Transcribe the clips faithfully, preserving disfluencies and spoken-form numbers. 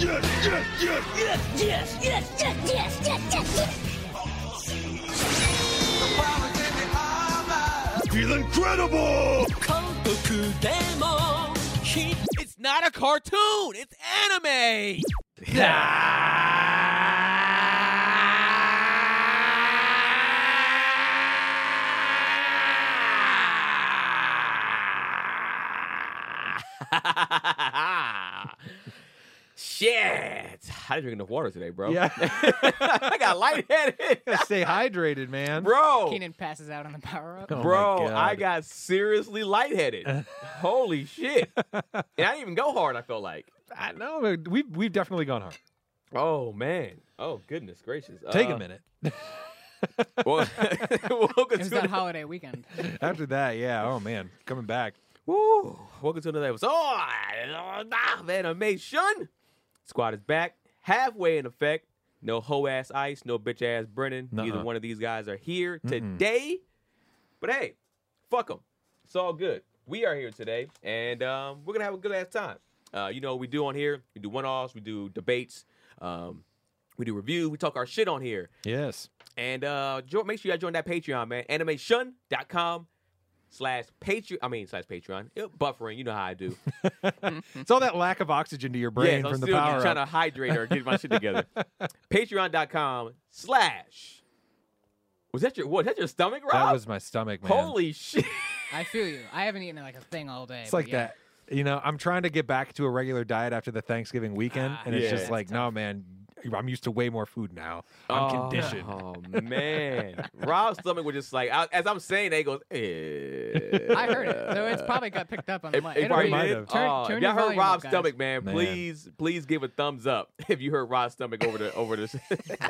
yes, yes, yes, Yes, yes, yes, yes, yes, yes, yes, yes. feel incredible! It's not a cartoon. It's anime. Shit. I didn't drink enough water today, bro. Yeah. I got lightheaded. Stay hydrated, man. Bro. Keenan passes out on the power up. Oh my Bro, God. I got seriously lightheaded. Holy shit. And I didn't even go hard, I felt like. I know. We've, we've definitely gone hard. Oh, man. Oh, goodness gracious. Take Uh, a minute. Well, welcome It was to that the- holiday weekend. After that, yeah. Oh, man. Coming back. Woo. Welcome to another episode. Oh, nah, animation. Squad is back. Halfway in effect. No hoe-ass Ice, no bitch-ass Brennan. Nuh-uh. Neither one of these guys are here Mm-mm. today. But hey, fuck them. It's all good. We are here today, and um, we're going to have a good-ass time. Uh, you know what we do on here? We do one-offs. We do debates. Um, we do reviews. We talk our shit on here. Yes. And uh, jo- make sure you join that Patreon, man. animation.com slash Patreon. I mean, slash Patreon. It- buffering. You know how I do. It's all that lack of oxygen to your brain yes, I'm from the still power trying up. to hydrate or get my shit together. Patreon.com slash. Was that your what? Was that your stomach, Rob? That was my stomach, man. Holy shit. I feel you. I haven't eaten like a thing all day. It's but like yeah. that. You know, I'm trying to get back to a regular diet after the Thanksgiving weekend, Ah, and it's yeah. just like, no, man, I'm used to way more food now. I'm oh, conditioned. Oh, man. Rob's stomach was just like, I, as I'm saying that, he goes, eh. I heard it, so it's probably got picked up on the It, mic. it It'll probably be- might did. have. Turn, Oh, turn if your y'all heard volume up, Rob's guys. stomach, man, Man. please, please give a thumbs up if you heard Rob's stomach over the over the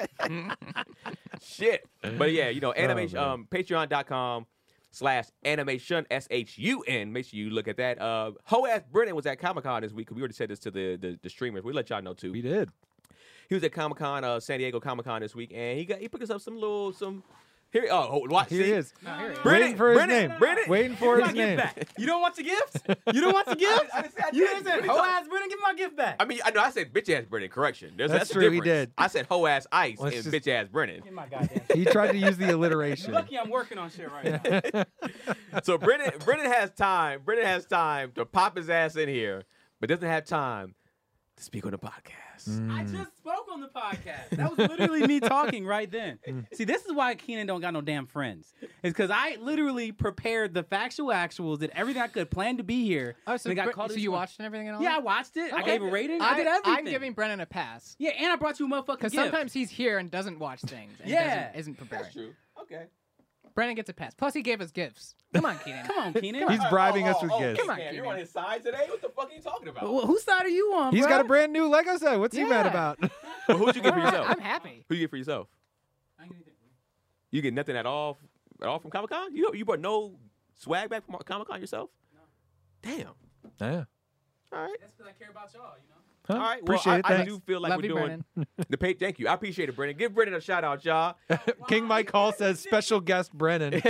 shit. But yeah, you know, animation. man. um, Patreon.com slash animation S H U N. Make sure you look at that. Uh, Ho ass Brennan was at Comic Con this week. We already said this to the, the the streamers. We let y'all know too. We did. He was at Comic Con, uh, San Diego Comic Con this week, and he got he picked us up some little some. Here, oh, oh watch. Here see? he is. Oh, here he is. Brennan, Waiting for his Brennan, name. Brennan. Waiting for his my gift name. back. You don't want the gift? You don't want the gift? I didn't say I You didn't. didn't say, What are you ho talking- ass Brennan, give me my gift back. I mean, I know I said bitch ass Brennan. Correction. There's, That's that's, true, the he difference. did. I said ho ass Ice Let's and just- bitch ass Brennan. Give me my goddamn He tried to use the You're alliteration. lucky I'm working on shit right now. So Brennan, Brennan has time. Brennan has time to pop his ass in here, but doesn't have time to speak on the podcast. I just spoke on the podcast. That was literally me talking right then. See, this is why Keenan don't got no damn friends. It's because I literally prepared the factual actuals, did everything I could, planned to be here. Oh, so, and got Bre- called so this you one. watched and everything and all Yeah, I that? watched it. I Okay. gave a rating. I, did everything. I'm giving Brennan a pass. Yeah, and I brought you a motherfucking Because gift. sometimes he's here and doesn't watch things. And Yeah. doesn't, isn't prepared. That's true. Okay. Brennan gets a pass. Plus, he gave us gifts. Come on, Keenan. Come on, Keenan. He's bribing us with oh, gifts. Come on, man, you're Keenan. on his side today. What the fuck are you talking about? Well, whose side are you on, He's bro? got a brand new Lego set. What's he mad Yeah. about? Well, who'd you get for All right, yourself? I'm happy. Who you get for yourself? I ain't anything. You get nothing at all, at all from Comic Con. You you brought no swag back from Comic Con yourself? No. Damn. Yeah. All right. That's because I care about y'all, you know? Huh? All right. Appreciate well, it. I, I Thanks. do feel like Love we're you, doing Brennan. the pay. Thank you. I appreciate it, Brennan. Give Brennan a shout out, y'all. King Mike Hall says special guest Brennan.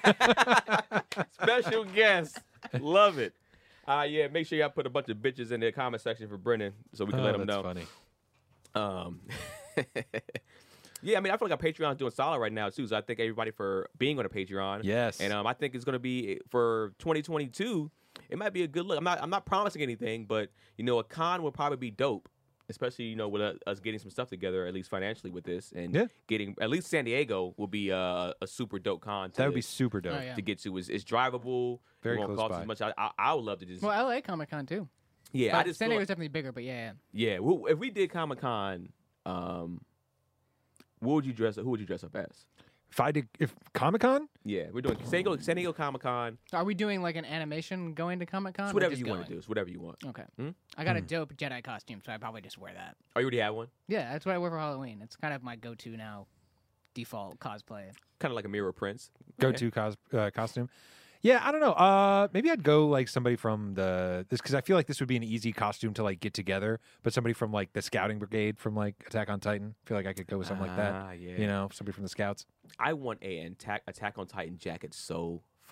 Special guest. Love it. Uh, yeah, make sure y'all put a bunch of bitches in the comment section for Brennan so we can Oh, let him that's know. funny. Um, yeah, I mean, I feel like our Patreon's doing solid right now, too. So I thank everybody for being on a Patreon. Yes. And um, I think it's going to be for twenty twenty-two. It might be a good look. I'm not. I'm not promising anything, but you know, a con will probably be dope, especially you know with uh, us getting some stuff together, at least financially with this, and Yeah. getting at least San Diego will be uh, a super dope con. To, That would be super dope. Oh, yeah. to get to. It's, it's drivable. Very it won't close cost by. as much. I, I, I would love to just. Well, L A Comic Con, too. yeah, But I just San feel Diego's like- definitely bigger, but yeah, yeah. Well, if we did Comic Con, um, what would you dress? Who would you dress up as? If I did, if Comic Con, Yeah, we're doing San Diego, San Diego Comic Con. yeah. Are we doing like an animation going to Comic Con? It's whatever you want to do. It's whatever you want. Okay. Hmm? I got a dope Jedi costume, so I probably just wear that. Oh, you already have one? Yeah, that's what I wear for Halloween. It's kind of my go-to now, default cosplay. Kind of like a Mirror Prince. go Okay. to cos- uh, costume. Yeah, I don't know. Uh, maybe I'd go like somebody from the this because I feel like this would be an easy costume to like get together. But somebody from like the Scouting Brigade from like Attack on Titan. I feel like I could go with something like that. Ah, yeah. You know, somebody from the Scouts. I want a attack Attack on Titan jacket so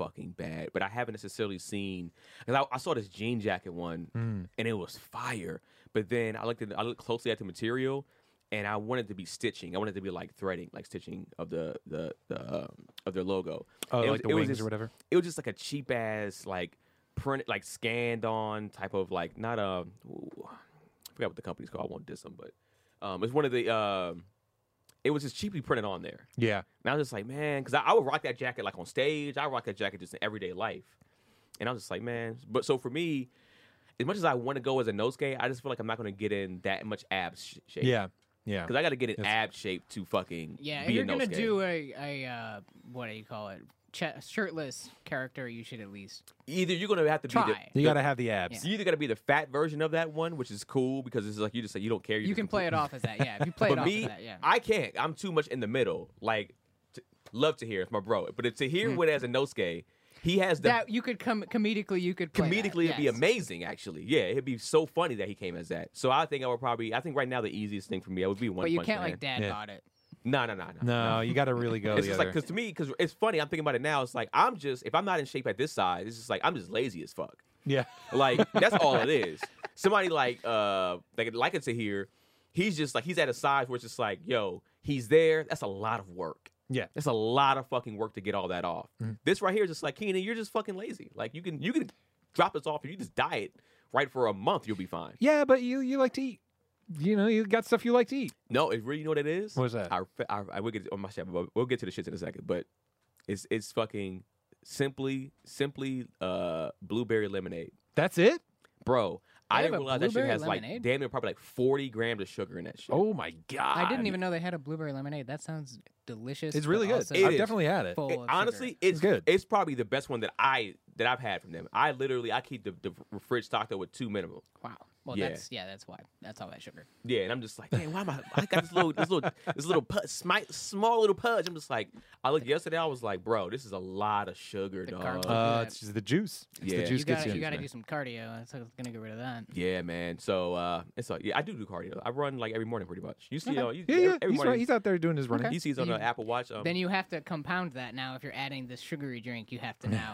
fucking bad. But I haven't necessarily seen. Cause I, I saw this jean jacket one, Mm. and it was fire. But then I looked at I looked closely at the material, and I wanted to be stitching. I wanted to be like threading, like stitching of the the, the um, of their logo. Oh, It like was- the it was wings just- or whatever. It was just like a cheap ass like print, like scanned on type of like not a. Ooh, I forgot what the company's called. I won't diss them, but um, it's one of the. Um, it was just cheaply printed on there. Yeah. And I was just like, man, because I, I would rock that jacket like on stage. I rock that jacket just in everyday life. And I was just like, man. But so for me, as much as I want to go as a Nosuke, I just feel like I'm not going to get in that much abs sh- shape. Yeah. Yeah. Because I got to get in That's- ab shape to fucking Yeah, if be you're a gonna Nosuke. do a a uh, what do you call it? Ch- shirtless character, you should at least Either you're going to have to be try. the. You got to have the abs. You either got to be the fat version of that one, which is cool because it's like you just say you don't care. You can play it off as that. Yeah, if you play But it off me, as that, yeah. I can't. I'm too much in the middle. Like, t- love to hear it's my bro, but to hear what as a Nosuke, he has the that you could come comedically, you could play that, comedically it'd be yes. amazing. Actually, yeah, it'd be so funny that he came as that. So I think I would probably. I think right now the easiest thing for me, I would be one. But you Punch can't Man. like dad Yeah. bod it. No, no, no, no. No, you got to really go It's the just other. like because to me, because it's funny. I'm thinking about it now. It's like I'm just if I'm not in shape at this size, it's just like I'm just lazy as fuck. yeah. Like that's all it is. Somebody like uh like like it to hear, he's just like he's at a size where it's just like, yo, he's there. That's a lot of work. Yeah. That's a lot of fucking work to get all that off. Mhm. This right here is just like Keenan, you're just fucking lazy. Like you can you can drop this off if you just diet right for a month, you'll be fine. Yeah, but you you like to eat. You know, you got stuff you like to eat. No, it really you know what it is? What's that? I, I, I will get on my shit, but we'll get to the shits in a second. But it's it's fucking simply simply uh blueberry lemonade, That's it? bro. They I have didn't a realize that shit blueberry has like lemonade? damn near probably like forty grams of sugar in that shit. Oh my god. I didn't even know they had a blueberry lemonade. That sounds delicious. It's but really good. also It I've is. definitely had it. full It- of honestly, sugar. it's good. It's probably the best one that I that I've had from them. I literally I keep the, the fridge stocked up with two minimum. Wow. Well, Yeah. that's yeah, that's why. That's all that sugar. Yeah, and I'm just like, man, why am I? I got this little, this little, this little pudge, smi- small little pudge. I'm just like, I looked yesterday. I was like, bro, this is a lot of sugar, The dog. carbs. Uh, Yeah. it's just the juice. It's Yeah. the juice you gets gotta you. you gotta man. do some cardio. That's gonna get rid of that. Yeah, man. So uh, it's like, yeah, I do do cardio. I run like every morning, pretty much. You see, Okay. uh, you, Yeah, every, yeah. every He's, morning. right. He's out there doing his running. Okay. He sees on You- the Apple Watch. Um, Then you have to compound that now. If you're adding this sugary drink, you have to now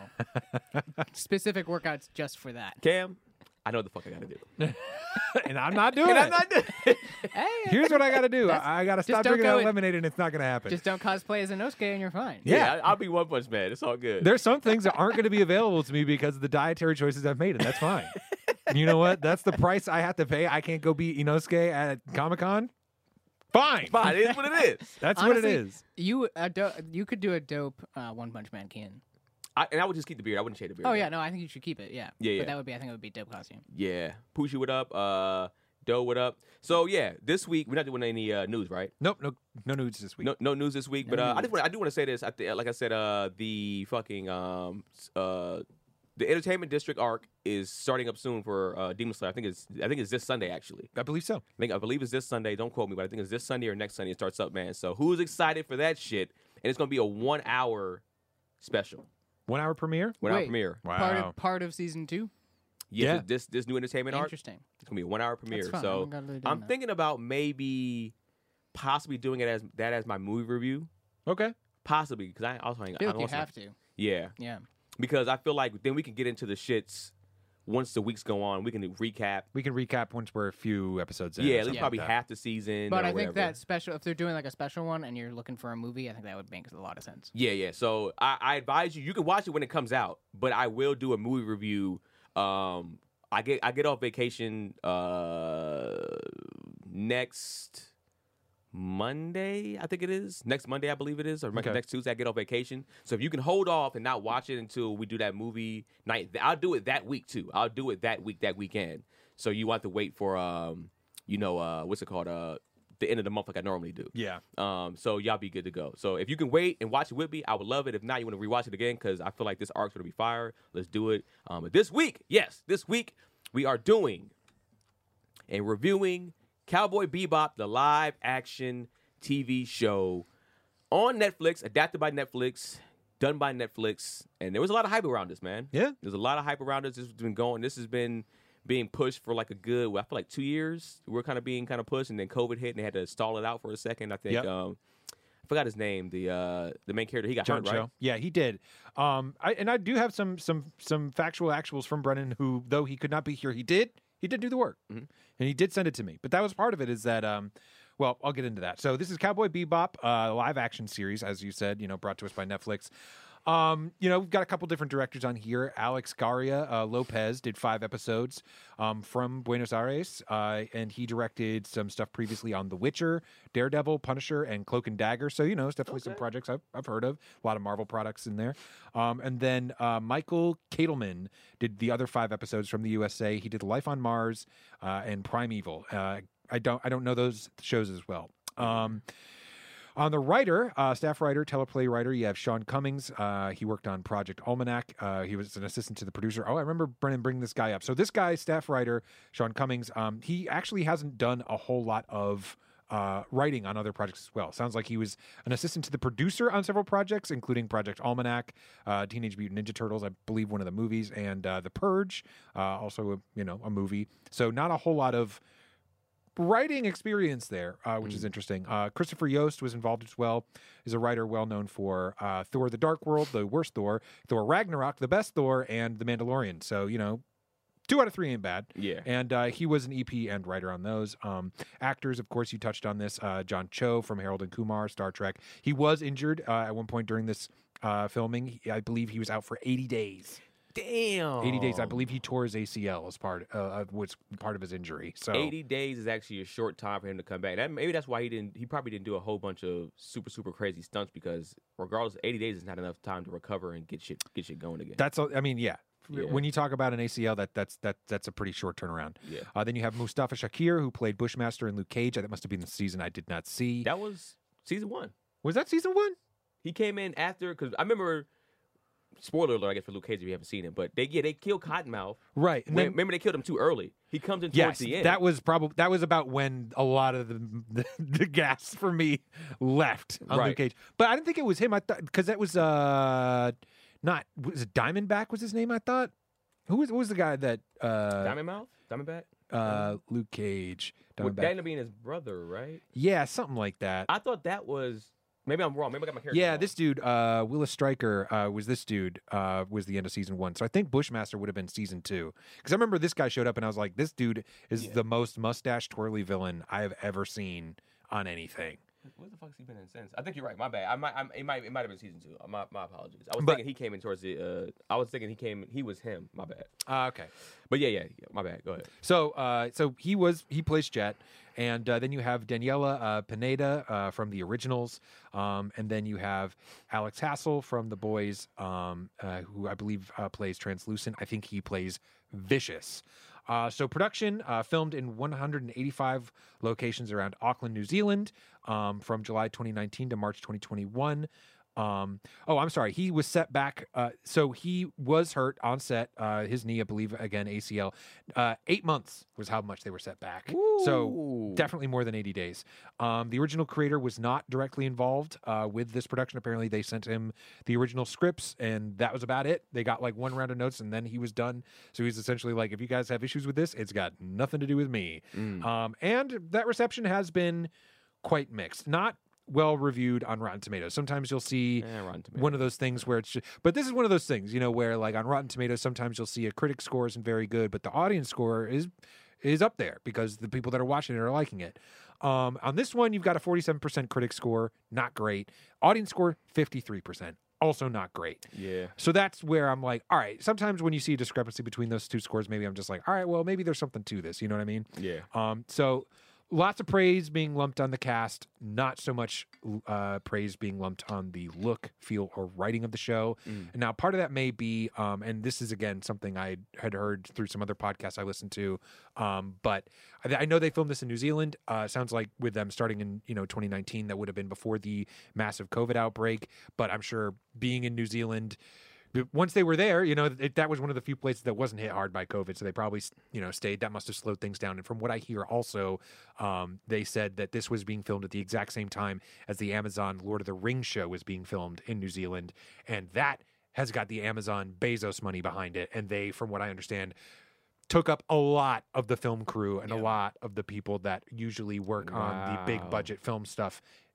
specific workouts just for that. Cam, I know what the fuck I gotta do. and I'm not doing And it. I'm not doing it. Hey, Here's what I got to do. That's- I, I got to just stop don't drinking go that in- lemonade, and it's not going to happen. just don't cosplay as a Nosuke and you're fine. Yeah. Yeah, I, I'll be One Punch Man. It's all good. There's some things that aren't going to be available to me because of the dietary choices I've made, and that's fine. You know what? That's the price I have to pay. I can't go beat Inosuke at Comic Con. Fine. Fine, it is what it is. That's what it Honestly, is. You a do- you could do a dope uh, One Punch Man Ken. I, and I would just keep the beard. I wouldn't shave the beard. Oh yeah, no, I think you should keep it. Yeah, Yeah, yeah. But that would be, I think it would be dope costume. Yeah. Poochie, what up? Uh, Doe, what up? So yeah, this week we're not doing any uh, news, right? Nope, no, no nudes this week. No, no news this week. No But uh, I news. just want, I do want to say this. I th- like I said, uh, the fucking um, s- uh, the Entertainment District arc is starting up soon for uh, Demon Slayer. I think it's, I think it's this Sunday actually. I believe so. I think I believe it's this Sunday. Don't quote me, but I think it's this Sunday or next Sunday it starts up, man. So who's excited for that shit? And it's gonna be a one hour special, One hour premiere. one hour Wait. premiere. Wow. Part of part of season two. Yeah, Yeah. this this new entertainment arc. Interesting. It's gonna be a one hour premiere. That's fun. So I'm gonna do I'm that. thinking about maybe possibly doing it as that as my movie review. Okay. Possibly because I also ain't. I feel I like you also- have to. Yeah, Yeah. because I feel like then we can get into the shits once the weeks go on. We can recap. We can recap once we're a few episodes in. or Yeah, at least something probably like that. half the season. But or I think whatever. that special, if they're doing like a special one and you're looking for a movie, I think that would make a lot of sense. Yeah, yeah. So I, I advise you. You can watch it when it comes out, but I will do a movie review. Um, I get I get off vacation uh next Monday, I think it is. Next Monday, I believe it is, or Okay. next Tuesday, I get off vacation. So if you can hold off and not watch it until we do that movie night, I'll do it that week too. I'll do it that week, that weekend. So you want to wait for um, you know, uh, what's it called, uh, the end of the month like I normally do. Yeah. Um, so y'all be good to go. So if you can wait and watch it with me, I would love it. If not, you want to rewatch it again because I feel like this arc's gonna be fire. Let's do it. Um, but this week, yes, this week we are doing and reviewing Cowboy Bebop, the live action T V show on Netflix, adapted by Netflix, done by Netflix, and there was a lot of hype around this, man. Yeah. There's a lot of hype around this. This has been going. This has been being pushed for like a good, well, I feel like two years. We're kind of being kind of pushed, and then COVID hit, and they had to stall it out for a second. I think, Yep. um, I forgot his name. The uh, the main character. He got John hurt, right? Cho. Yeah, he did. Um, I, and I do have some some some factual actuals from Brennan, who though he could not be here, he did he did do the work, Mhm. and he did send it to me. But that was part of it. Is that um, well, I'll get into that. So this is Cowboy Bebop, uh, live action series, as you said, you know, brought to us by Netflix. Um, you know, we've got a couple different directors on here. Alex Garia uh, Lopez did five episodes um, from Buenos Aires, uh, and he directed some stuff previously on The Witcher, Daredevil, Punisher, and Cloak and Dagger. So, you know, it's definitely some Okay. projects I've, I've heard of. A lot of Marvel products in there. Um, and then uh, Michael Katelman did the other five episodes from the U S A. He did Life on Mars uh, and Primeval. Uh, I don't I don't know those shows as well. Um, On the writer, uh, staff writer, teleplay writer, you have Sean Cummings. Uh, he worked on Project Almanac. Uh, he was an assistant to the producer. Oh, I remember Brennan bringing this guy up. So this guy, staff writer, Sean Cummings, um, he actually hasn't done a whole lot of uh, writing on other projects as well. Sounds like he was an assistant to the producer on several projects, including Project Almanac, uh, Teenage Mutant Ninja Turtles, I believe one of the movies, and uh, The Purge, uh, also a, you know a movie. So not a whole lot of writing experience there, uh, which is interesting. Uh, Christopher Yost was involved as well. He's a writer well known for uh, Thor: The Dark World, the worst Thor, Thor Ragnarok, the best Thor, and The Mandalorian. So, you know, two out of three ain't bad. Yeah. And uh, he was an E P and writer on those. Um, actors, of course, you touched on this. Uh, John Cho from Harold and Kumar, Star Trek. He was injured uh, at one point during this uh, filming. He, I believe he was out for eighty days. Damn. eighty days. I believe he tore his A C L as part uh, of was part of his injury. So eighty days is actually a short time for him to come back. That maybe that's why he didn't. He probably didn't do a whole bunch of super super crazy stunts because regardless, eighty days is not enough time to recover and get shit get shit going again. That's, a- I mean, yeah. Yeah. When you talk about an A C L, that that's that that's a pretty short turnaround. Yeah. Uh, then you have Mustafa Shakir, who played Bushmaster in Luke Cage. That must have been the season I did not see. That was season one. Was that season one? He came in after because I remember. Spoiler alert, I guess for Luke Cage if you haven't seen it, but they yeah they killed Cottonmouth. Right. And When- then, remember they killed him too early. He comes in towards yes, the end. that was probably that was about when a lot of the the, the gas for me left on Right. Luke Cage. But I didn't think it was him. I thought because that was uh not was it Diamondback was his name. I thought who was who was the guy that uh Diamondmouth, Diamondback. uh Luke Cage Well, Diamondback. that ended up being his brother, right? Yeah, something like that. I thought that was. Maybe I'm wrong. Maybe I got my character. Yeah, wrong. this dude, uh, Willis Stryker, uh, was this dude, uh, was the end of season one. So I think Bushmaster would have been season two. Because I remember this guy showed up and I was like, this dude is Yeah. the most mustache twirly villain I have ever seen on anything. What the fuck's he been in since? I think you're right. My bad. I might. I'm, it might. It might have been season two. My, my apologies. I was But- thinking he came in towards the. Uh, I was thinking he came. He was him. My bad. Uh, okay. But yeah, yeah, yeah. My bad. Go ahead. So, uh, so he was he plays Jet, and uh, then you have Daniela uh, Pineda uh, from the originals, um, and then you have Alex Hassel from The Boys, um, uh, who I believe uh, plays Translucent. I think he plays Vicious. Uh, so production uh, filmed in one hundred eighty-five locations around Auckland, New Zealand, um, from July twenty nineteen to March twenty twenty-one. Um, oh, I'm sorry. He was set back. Uh, so he was hurt on set. Uh, his knee, I believe, again, A C L. Uh, eight months was how much they were set back. So Ooh. definitely more than eighty days. Um, the original creator was not directly involved uh, with this production. Apparently, they sent him the original scripts, and that was about it. They got like one round of notes, and then he was done. So he's essentially like, if you guys have issues with this, it's got nothing to do with me. Mm. Um, and that reception has been quite mixed. Not well reviewed on Rotten Tomatoes. Sometimes you'll see Eh, Rotten Tomatoes. one of those things where it's just, but this is one of those things, you know, where like on Rotten Tomatoes, sometimes you'll see a critic score isn't very good, but the audience score is is up there because the people that are watching it are liking it. Um, on this one, you've got a forty-seven percent critic score, not great. Audience score, fifty-three percent, also not great. Yeah. So that's where I'm like, all right, sometimes when you see a discrepancy between those two scores, maybe I'm just like, all right, well, maybe there's something to this. You know what I mean? Yeah. Um, so lots of praise being lumped on the cast, not so much uh, praise being lumped on the look, feel, or writing of the show. Mm. And now part of that may be, um, and this is again something I had heard through some other podcasts I listened to, um, but I, I know they filmed this in New Zealand. Uh, sounds like with them starting in you know twenty nineteen, that would have been before the massive COVID outbreak. But I'm sure being in New Zealand, once they were there, you know, it, that was one of the few places that wasn't hit hard by COVID. So they probably, you know, stayed. That must have slowed things down. And from what I hear also, um, they said that this was being filmed at the exact same time as the Amazon Lord of the Rings show was being filmed in New Zealand. And that has got the Amazon Bezos money behind it. And they, from what I understand, took up a lot of the film crew and a lot of the people that usually work on the big Wow. budget film stuff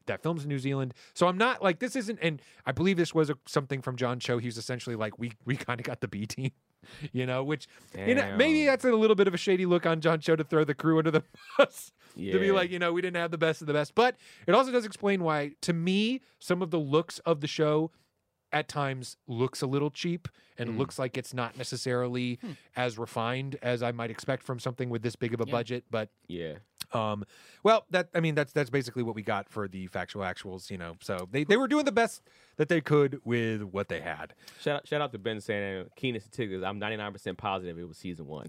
that films in New Zealand. So I'm not like this isn't, and I believe this was a, something from John Cho. He was essentially like, we we kind of got the B team, you know, which you know, maybe Damn. that's a little bit of a shady look on John Cho to throw the crew under the bus. To be Yeah. like, you know, we didn't have the best of the best. But it also does explain why, to me, some of the looks of the show at times looks a little cheap and Mm. looks like it's not necessarily as refined as I might expect from something with this big of a Yeah. budget. But Yeah. um, well, that I mean, that's that's basically what we got for the factual actuals, you know. So they, they were doing the best that they could with what they had. Shout out, shout out to Ben saying Keenan statistics. I'm ninety-nine percent positive it was season one.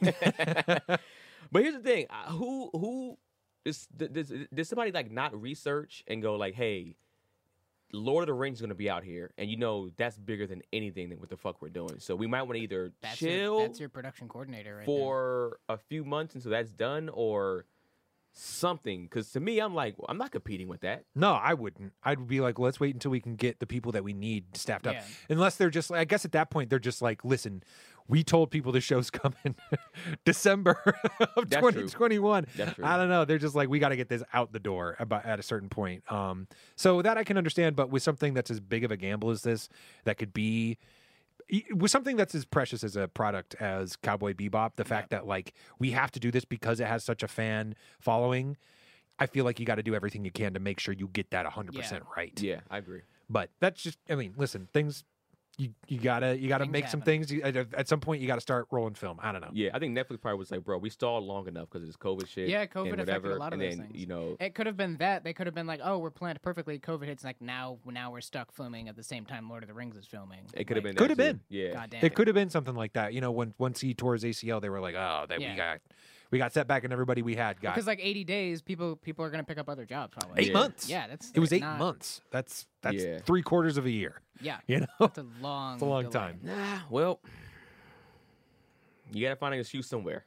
But here's the thing: uh, who who is does, does somebody like not research and go like, hey, Lord of the Rings is going to be out here, and you know that's bigger than anything than what the fuck we're doing. So we might want to either That's chill your, that's your production coordinator right for a few months until that's done, or something. Because to me, I'm like, well, I'm not competing with that. No, I wouldn't. I'd be like, let's wait until we can get the people that we need staffed up. Yeah. Unless they're just, I guess at that point they're just like, listen, we told people the show's coming December of That's true. twenty twenty-one. That's true. I don't know. They're just like, we got to get this out the door about at a certain point. Um, so that I can understand, but with something that's as big of a gamble as this, that could be. With something that's as precious as a product as Cowboy Bebop, the fact that like we have to do this because it has such a fan following, I feel like you got to do everything you can to make sure you get that one hundred percent right. Yeah, I agree. But that's just, I mean, listen, things you you gotta you gotta Things make some happen. things. You, at, at some point, you got to start rolling film. I don't know. Yeah, I think Netflix probably was like, bro, we stalled long enough because of this COVID shit. Yeah, COVID and affected a whatever, lot of and those then, things. You know, It could have been that. They could have been like, oh, we're planned perfectly. COVID hits. Like now, now we're stuck filming at the same time Lord of the Rings is filming. it could have Like, been. Could that have too. been. Yeah. God damn It could have been something like that. You know, when once he tore his A C L, they were like, oh, that Yeah. we got we got set back, and everybody we had got Because like eighty days, people people are gonna pick up other jobs probably. eight Yeah. months. Yeah, that's It was like, eight not- months. That's that's Yeah. three quarters of a year. Yeah, You know, it's a long. it's a long delay. time. Nah, well, you gotta find an excuse somewhere.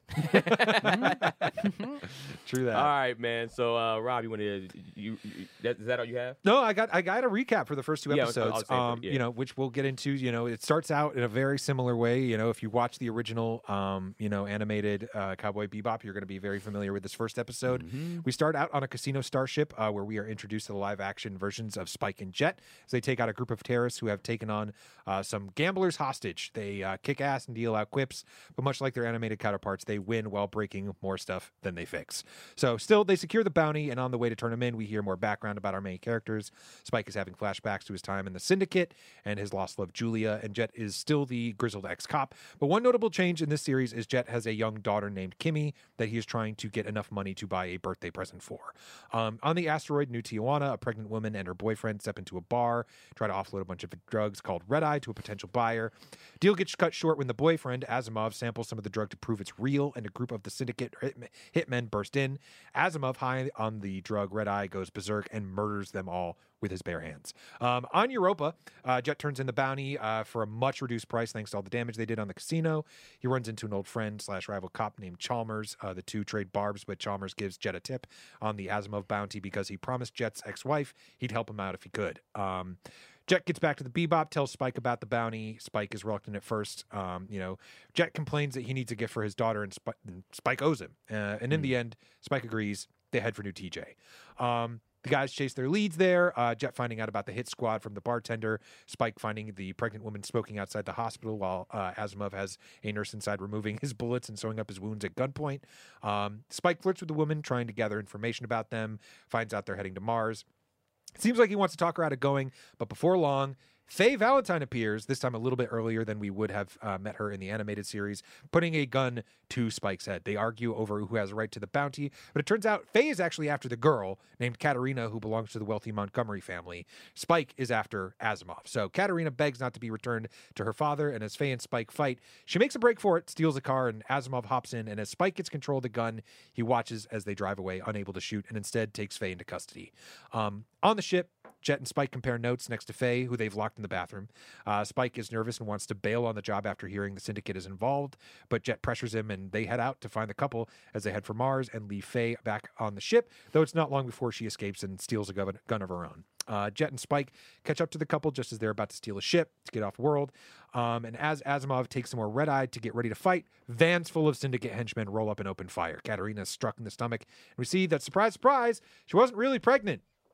True that. All right, man. So, uh, Rob, you want to? You, you that, is that all you have? No, I got I got a recap for the first two Yeah, I was- I was episodes. saying, um, yeah. you know, which we'll get into. You know, it starts out in a very similar way. You know, if you watch the original, um, you know, animated uh, Cowboy Bebop, you're going to be very familiar with this first episode. Mm-hmm. We start out on a casino starship uh, where we are introduced to the live action versions of Spike and Jet as they take out a group of terrorists who have taken on uh, some gamblers hostage. They uh, kick ass and deal out quips, but much like their animated counterparts, they win while breaking more stuff than they fix. So, still, they secure the bounty, and on the way to turn them in, we hear more background about our main characters. Spike is having flashbacks to his time in the Syndicate and his lost love, Julia, and Jet is still the grizzled ex-cop. But one notable change in this series is Jet has a young daughter named Kimmy that he is trying to get enough money to buy a birthday present for. Um, on the asteroid New Tijuana, a pregnant woman and her boyfriend step into a bar, try to offload a bunch of drugs called Red Eye to a potential buyer. Deal gets cut short when the boyfriend, Asimov, samples some of the drug to prove it's real, and a group of the Syndicate hitmen, hitmen burst in. Asimov, high on the drug Red Eye, goes berserk and murders them all with his bare hands. Um, on Europa, uh, Jet turns in the bounty uh, for a much reduced price thanks to all the damage they did on the casino. He runs into an old friend slash rival cop named Chalmers. Uh, the two trade barbs, but Chalmers gives Jet a tip on the Asimov bounty because he promised Jet's ex-wife he'd help him out if he could. Um, Jet gets back to the Bebop, tells Spike about the bounty. Spike is reluctant at first. Um, you know, Jet complains that he needs a gift for his daughter, and, Sp- and Spike owes him. Uh, and in the end, Spike agrees. They head for New T J. Um, the guys chase their leads there. Uh, Jet finding out about the hit squad from the bartender. Spike finding the pregnant woman smoking outside the hospital while uh, Asimov has a nurse inside removing his bullets and sewing up his wounds at gunpoint. Um, Spike flirts with the woman, trying to gather information about them. Finds out they're heading to Mars. It seems like he wants to talk her out of going, but before long, Faye Valentine appears, this time a little bit earlier than we would have uh, met her in the animated series, putting a gun to Spike's head. They argue over who has a right to the bounty, but it turns out Faye is actually after the girl named Katerina, who belongs to the wealthy Montgomery family. Spike is after Asimov. So Katerina begs not to be returned to her father, and as Faye and Spike fight, she makes a break for it, steals a car, and Asimov hops in, and as Spike gets control of the gun, he watches as they drive away, unable to shoot, and instead takes Faye into custody. Um, on the ship, Jet and Spike compare notes next to Faye, who they've locked in the bathroom. Uh, Spike is nervous and wants to bail on the job after hearing the Syndicate is involved, but Jet pressures him and they head out to find the couple as they head for Mars and leave Faye back on the ship, though it's not long before she escapes and steals a gun, gun of her own. Uh, Jet and Spike catch up to the couple just as they're about to steal a ship to get off world. Um, and as Asimov takes some more red-eye to get ready to fight, vans full of Syndicate henchmen roll up and open fire. Katerina is struck in the stomach, and we see that, surprise, surprise, she wasn't really pregnant.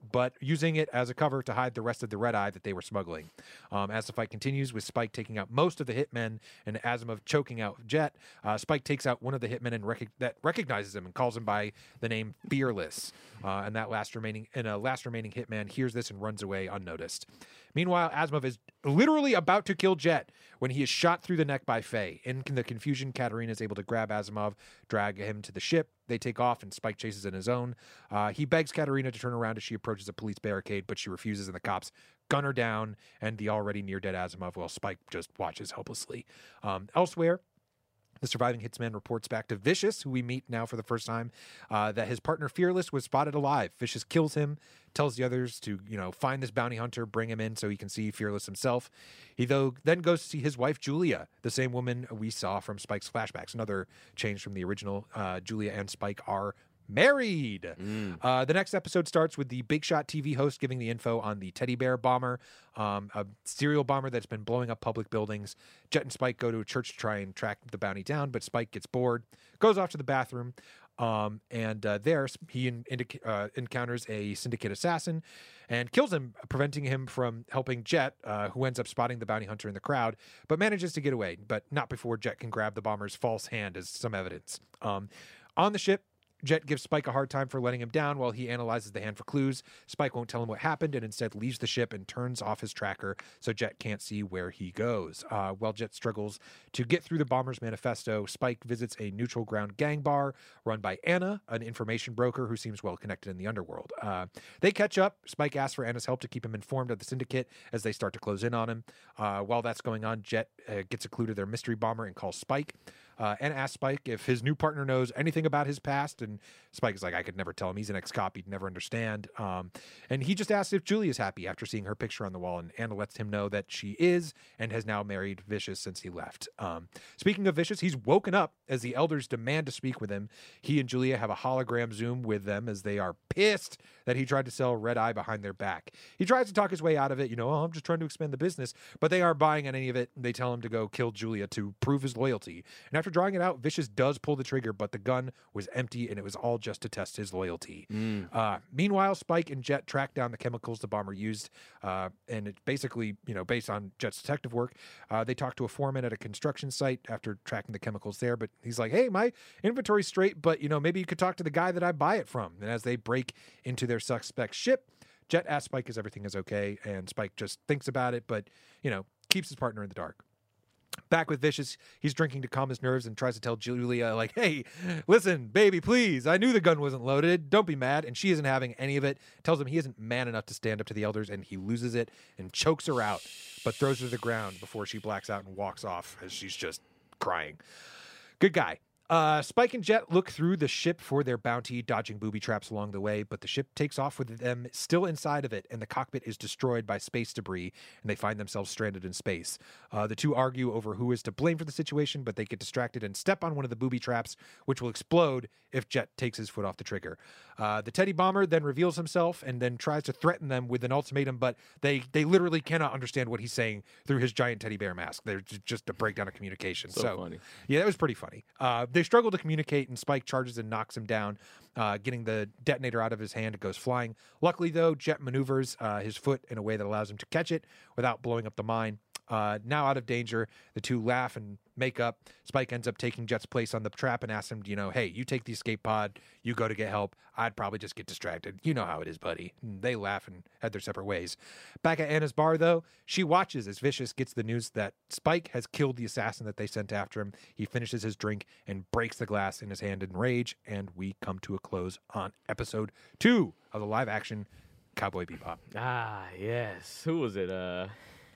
but using it as a cover to hide the rest of the red eye that they were smuggling. Um, as the fight continues, with Spike taking out most of the hitmen and Asimov choking out Jet, uh, Spike takes out one of the hitmen and rec- that recognizes him and calls him by the name Fearless. Uh, and that last remaining and a last remaining hitman hears this and runs away unnoticed. Meanwhile, Asimov is literally about to kill Jet when he is shot through the neck by Faye. In the confusion, Katarina is able to grab Asimov, drag him to the ship. They take off, and Spike chases in his own. Uh, he begs Katarina to turn around as she approaches a police barricade, but she refuses, and the cops gun her down and the already near-dead Asimov, while Spike just watches helplessly. Um, elsewhere, the surviving Hitsman reports back to Vicious, who we meet now for the first time, uh, that his partner Fearless was spotted alive. Vicious kills him, tells the others to, you know, find this bounty hunter, bring him in so he can see Fearless himself. He though then goes to see his wife Julia, the same woman we saw from Spike's flashbacks. Another change from the original. Uh, Julia and Spike are married. Mm. Uh, the next episode starts with the Big Shot T V host giving the info on the teddy bear bomber, um, a serial bomber that's been blowing up public buildings. Jet and Spike go to a church to try and track the bounty down, but Spike gets bored, goes off to the bathroom, um, and uh, there he in, indica- uh, encounters a syndicate assassin and kills him, preventing him from helping Jet, uh, who ends up spotting the bounty hunter in the crowd, but manages to get away, but not before Jet can grab the bomber's false hand as some evidence. Um, on the ship, Jet gives Spike a hard time for letting him down while he analyzes the hand for clues. Spike won't tell him what happened and instead leaves the ship and turns off his tracker so Jet can't see where he goes. Uh, while Jet struggles to get through the bomber's manifesto, Spike visits a neutral ground gang bar run by Anna, an information broker who seems well connected in the underworld. Uh, they catch up. Spike asks for Anna's help to keep him informed of the syndicate as they start to close in on him. Uh, while that's going on, Jet uh, gets a clue to their mystery bomber and calls Spike. Uh, and asks Spike if his new partner knows anything about his past. And Spike is like, I could never tell him. He's an ex-cop. He'd never understand. Um, and he just asks if Julia's happy after seeing her picture on the wall. And Anna lets him know that she is and has now married Vicious since he left. Um, speaking of Vicious, he's woken up as the elders demand to speak with him. He and Julia have a hologram Zoom with them as they are pissed that he tried to sell Red Eye behind their back. He tries to talk his way out of it. You know, oh, I'm just trying to expand the business. But they aren't buying on any of it. They tell him to go kill Julia to prove his loyalty. And after drawing it out, Vicious does pull the trigger, but the gun was empty and it was all just to test his loyalty. Mm. Uh, meanwhile, Spike and Jet track down the chemicals the bomber used, uh, and it's basically, you know, based on Jet's detective work. Uh, they talk to a foreman at a construction site after tracking the chemicals there, but he's like, hey, my inventory's straight, but, you know, maybe you could talk to the guy that I buy it from. And as they break into their suspect's ship, Jet asks Spike if everything is okay, and Spike just thinks about it, but, you know, keeps his partner in the dark. Back with Vicious, he's drinking to calm his nerves and tries to tell Julia, like, hey, listen, baby, please. I knew the gun wasn't loaded. Don't be mad. And she isn't having any of it. Tells him he isn't man enough to stand up to the elders, and he loses it and chokes her out, but throws her to the ground before she blacks out and walks off as she's just crying. Good guy. Uh, Spike and Jet look through the ship for their bounty, dodging booby traps along the way, but the ship takes off with them still inside of it, and the cockpit is destroyed by space debris, and they find themselves stranded in space. Uh, the two argue over who is to blame for the situation, but they get distracted and step on one of the booby traps, which will explode if Jet takes his foot off the trigger. Uh, the Teddy Bomber then reveals himself and then tries to threaten them with an ultimatum, but they, they literally cannot understand what he's saying through his giant teddy bear mask. They're just a breakdown of communication. So, so funny. Yeah, that was pretty funny. Uh, they struggle to communicate, and Spike charges and knocks him down, uh, getting the detonator out of his hand. It goes flying. Luckily, though, Jet maneuvers uh, his foot in a way that allows him to catch it without blowing up the mine. Uh, now out of danger, the two laugh and make up. Spike ends up taking Jet's place on the trap and asks him, you know, hey, you take the escape pod, you go to get help. I'd probably just get distracted. You know how it is, buddy. And they laugh and head their separate ways. Back at Anna's bar, though, she watches as Vicious gets the news that Spike has killed the assassin that they sent after him. He finishes his drink and breaks the glass in his hand in rage, and we come to a close on episode two of the live-action Cowboy Bebop. Ah, yes. Who was it? Uh...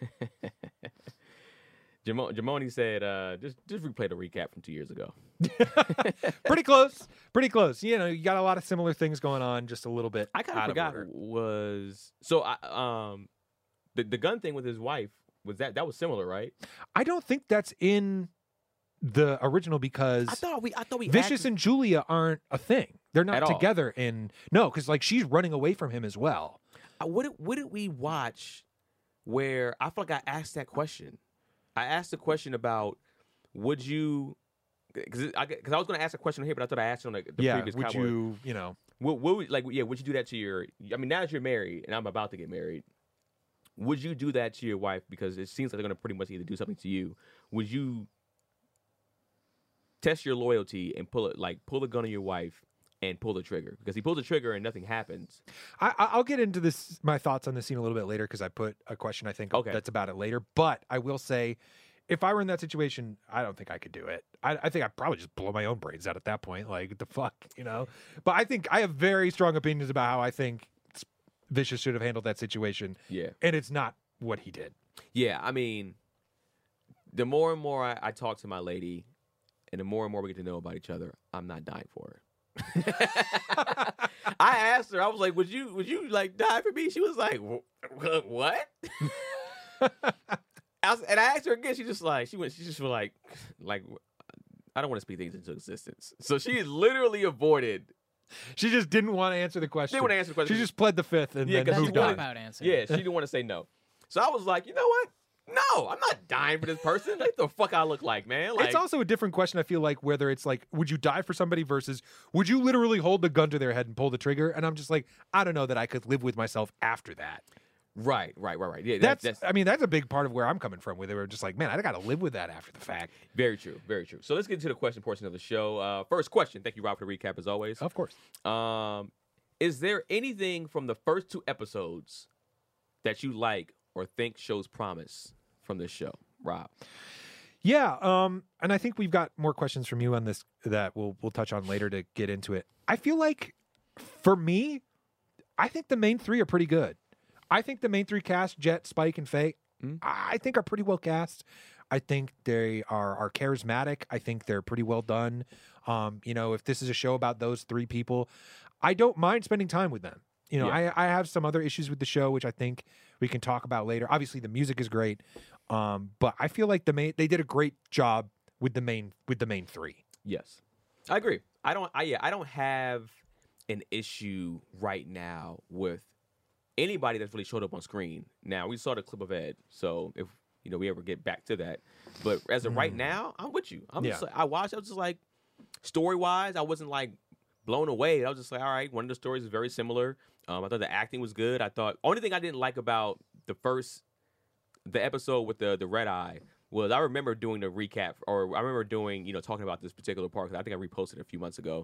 Jamo- Jamoni said, uh, just just replay the recap from two years ago. Pretty close. Pretty close. You know, you got a lot of similar things going on, just a little bit. I kind of out forgot of order. was so I um the the gun thing with his wife was that that was similar, right? I don't think that's in the original because I thought we I thought we Vicious actually, and Julia aren't a thing. They're not At all. together in no, because like she's running away from him as well. uh, what did, what did we watch where I feel like I asked that question. I asked the question about would you because I, cause I was going to ask a question here, but I thought I asked it on the, the yeah, previous would Cowboy. you, you know, What, what would, like, yeah, would you do that to your, I mean, now that you're married, and I'm about to get married, would you do that to your wife? Because it seems like they're going to pretty much either do something to you. Would you test your loyalty and pull it, like, pull the gun on your wife and pull the trigger? Because he pulls the trigger and nothing happens. I, I- I'll get into this, my thoughts on this scene a little bit later because I put a question I think Okay. that's about it later. But I will say, if I were in that situation, I don't think I could do it. I, I think I'd probably just blow my own brains out at that point. Like, what the fuck, you know? But I think I have very strong opinions about how I think Vicious should have handled that situation. Yeah. And it's not what he did. Yeah, I mean, the more and more I, I talk to my lady, and the more and more we get to know about each other, I'm not dying for her. I asked her, I was like, "Would you, would you like die for me?" She was like, "Wh- "What?" I was, and I asked her again. She just like she went. She just was like, like I don't want to speak things into existence. So she literally avoided. She just didn't want to answer the question. Didn't want to answer the question. She just pled the fifth and Yeah, then 'cause she moved That's a on. cop-out answer. Yeah, she didn't want to say no. So I was like, you know what? No, I'm not dying for this person. Like the fuck I look like, man. Like, It's also a different question, I feel like, whether it's like, would you die for somebody versus would you literally hold the gun to their head and pull the trigger? And I'm just like, I don't know that I could live with myself after that. right, right, right, right. Yeah, that, That's, that's I mean, that's a big part of where I'm coming from, where they were just like, man, I got to live with that after the fact. very true, very true. So let's get into the question portion of the show. Uh, first question. Thank you, Rob, for the recap as always. Of course. Um, is there anything from the first two episodes that you like or think shows promise from this show, Rob? Yeah, um, and I think we've got more questions from you on this that we'll we'll touch on later to get into it. I feel like, for me, I think the main three are pretty good. I think the main three cast, Jet, Spike, and Faye, Mm. I think are pretty well cast. I think they are are charismatic. I think they're pretty well done. Um, you know, if this is a show about those three people, I don't mind spending time with them. You know, Yeah. I, I have some other issues with the show, which I think we can talk about later. Obviously, the music is great, um, but I feel like the main they did a great job with the main with the main three. Yes, I agree. I don't. I yeah. I don't have an issue right now with anybody that's really showed up on screen. Now we saw the clip of Ed, so if you know we ever get back to that, but as of right now, I'm with you. I'm just Yeah. like, I watched. I was just like, story wise, I wasn't like blown away. I was just like, all right, one of the stories is very similar. Um, I thought the acting was good. I thought only thing I didn't like about the first the episode with the the red eye was I remember doing the recap, or I remember doing you know talking about this particular part. 'Cause I think I reposted it a few months ago.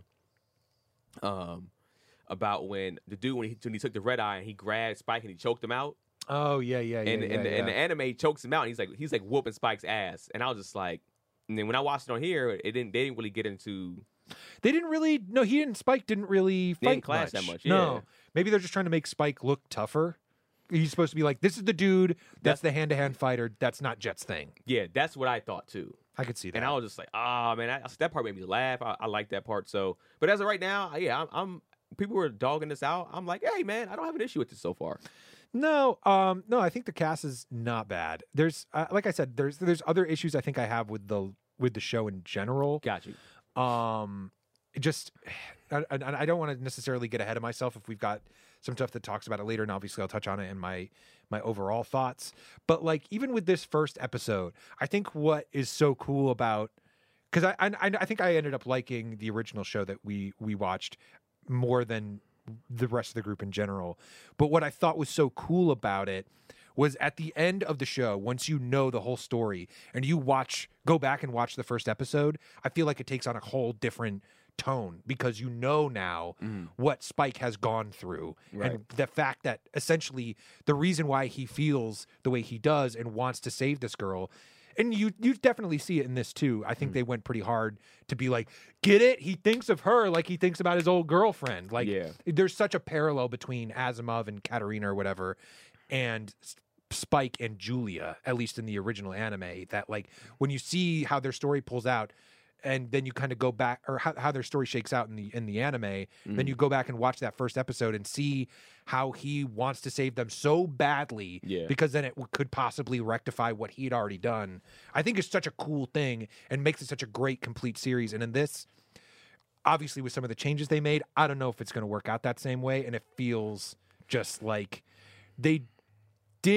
Um, about when the dude when he, when he took the red eye and he grabbed Spike and he choked him out, Oh yeah, yeah, yeah. and yeah, and, the, yeah. and the anime chokes him out. And he's like he's like whooping Spike's ass, and I was just like, and then when I watched it on here, it didn't they didn't really get into. They didn't really. No, he and Spike didn't really fight didn't clash that much, yeah. No, maybe they're just trying to make Spike look tougher. He's supposed to be like, this is the dude. That's, That's- the hand-to-hand fighter. That's not Jet's thing. Yeah, that's what I thought too. I could see that. And I was just like, ah, man, I, that part made me laugh. I, I like that part. So, but as of right now, yeah, I'm, I'm. People were dogging this out. I'm like, hey, man, I don't have an issue with this so far. No, um, no, I think the cast is not bad. There's, uh, like I said, there's there's other issues I think I have with the with the show in general. Got you. Um, it just, I, I I don't want to necessarily get ahead of myself if we've got some stuff that talks about it later, and obviously I'll touch on it in my my overall thoughts. But like even with this first episode, I think what is so cool about because I, I I think I ended up liking the original show that we we watched more than the rest of the group in general. But what I thought was so cool about it was at the end of the show, once you know the whole story and you watch, go back and watch the first episode, I feel like it takes on a whole different tone because you know now what Spike has gone through Right. and the fact that essentially the reason why he feels the way he does and wants to save this girl. And you you definitely see it in this too. I think they went pretty hard to be like, get it? He thinks of her like he thinks about his old girlfriend. Like, Yeah. there's such a parallel between Asimov and Katerina or whatever, and S- Spike and Julia, at least in the original anime. That like when you see how their story pulls out, and then you kind of go back, or how, how their story shakes out in the in the anime, then you go back and watch that first episode and see how he wants to save them so badly Yeah. because then it w- could possibly rectify what he had already done. I think it's such a cool thing and makes it such a great complete series. And in this, obviously with some of the changes they made, I don't know if it's going to work out that same way. And it feels just like they did it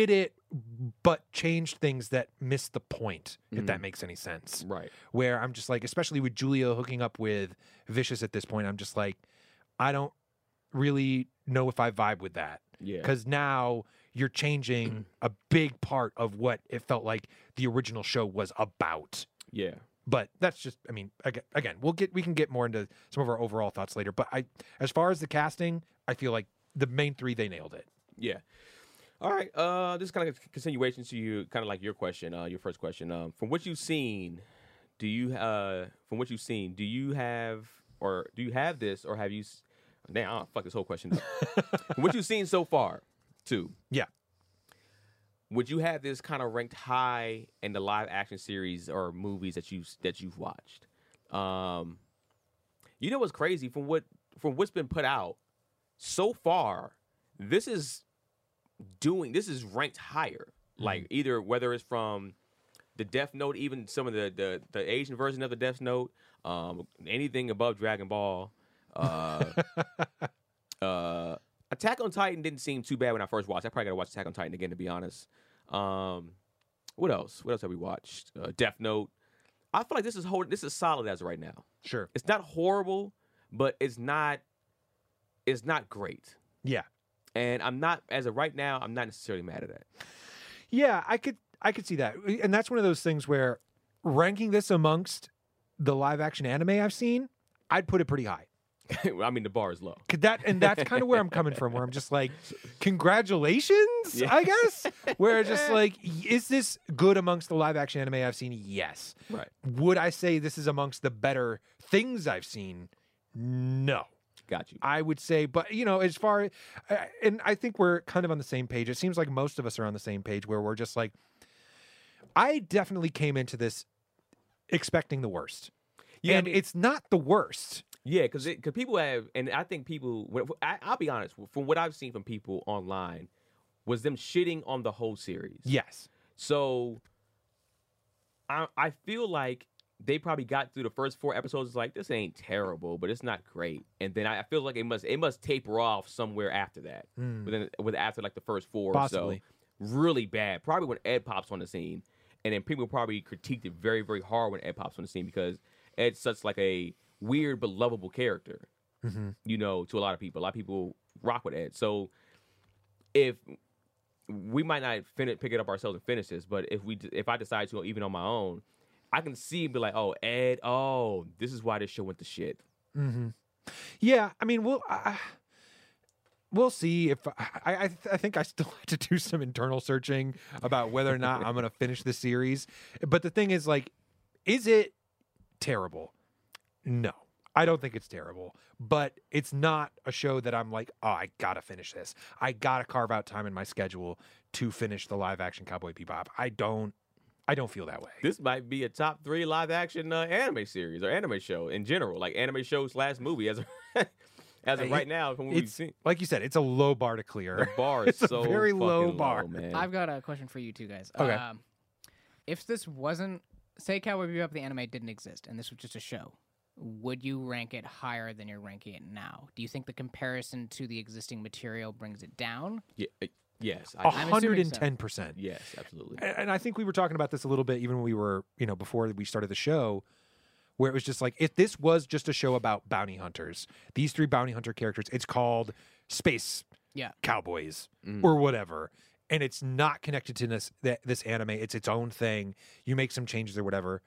but changed things that missed the point, if that Mhm. makes any sense. Right. Where I'm just like, especially with Julia hooking up with Vicious at this point, I'm just like, I don't really know if I vibe with that. Yeah. Because now you're changing a big part of what it felt like the original show was about. Yeah. But that's just, I mean, aga- again, we'll get we can get more into some of our overall thoughts later. But I, as far as the casting, I feel like the main three, they nailed it. Yeah. All right. Uh, this is kind of a continuation to you, kind of like your question, uh, your first question. Um, from what you've seen, do you, uh, from what you've seen, do you have, or do you have this, or have you? s- Damn, I'll fuck this whole question up. From what you've seen so far, too. Yeah. Would you have this kind of ranked high in the live action series or movies that you that you've watched? Um, you know what's crazy from what from what's been put out so far, this is doing this is ranked higher. Like either whether it's from the Death Note, even some of the the, the Asian version of the Death Note, um, anything above Dragon Ball. Uh, uh, Attack on Titan didn't seem too bad when I first watched. I probably gotta watch Attack on Titan again to be honest. Um, what else? What else have we watched? Uh, Death Note. I feel like this is whole, this is solid as of right now. Sure. It's not horrible, but it's not it's not great. Yeah. And I'm not as of right now. I'm not necessarily mad at that. Yeah, I could I could see that. And that's one of those things where ranking this amongst the live action anime I've seen, I'd put it pretty high. I mean, the bar is low. Could that and that's kind of where I'm coming from, where I'm just like, congratulations, Yeah. I guess. Where it's just like, is this good amongst the live action anime I've seen? Yes. Right. Would I say this is amongst the better things I've seen? No. Got you. I would say, but you know, as far uh, and I think we're kind of on the same page. It seems like most of us are on the same page where we're just like, I definitely came into this expecting the worst. Yeah, I and mean- it's not the worst. Yeah, because because people have, and I think people. when- I, I'll be honest. From what I've seen from people online, was them shitting on the whole series. Yes. So I I feel like they probably got through the first four episodes. It's like, this ain't terrible, but it's not great. And then I, I feel like it must it must taper off somewhere after that. Mm. Within with after like the first four Possibly. or so. Really bad. Probably when Ed pops on the scene. And then people probably critiqued it very, very hard when Ed pops on the scene because Ed's such like a weird but lovable character. Mhm. You know, to a lot of people. A lot of people rock with Ed. So if we might not fin- pick it up ourselves and finish this, but if we d- if I decide to even on my own, I can see and be like, oh, Ed, oh, this is why this show went to shit. Mm-hmm. Yeah, I mean, we'll uh, we'll see if I I, th- I think I still have to do some internal searching about whether or not I'm going to finish the series. But the thing is, like, is it terrible? No, I don't think it's terrible. But it's not a show that I'm like, oh, I gotta finish this. I gotta carve out time in my schedule to finish the live action Cowboy Bebop. I don't. I don't feel that way. This might be a top three live action uh, anime series or anime show in general, like anime show slash movie as of, as of Hey, right now from what we've It's seen. like you said, it's a low bar to The clear. bar is It's a so very low fucking bar. man. I've got a question for you two guys. Okay. Um, if this wasn't, say, Cowboy Bebop the anime didn't exist, and this was just a show, would you rank it higher than you're ranking it now? Do you think the comparison to the existing material brings it down? Yeah, uh, yes, A I, I'm hundred assuming and so. ten percent. yes, absolutely. And and I think we were talking about this a little bit even when we were, you know, before we started the show, where it was just like, if this was just a show about bounty hunters, these three bounty hunter characters, it's called Space Yeah. Cowboys Mm. or whatever, and it's not connected to this th- this anime. It's its own thing. You make some changes or whatever.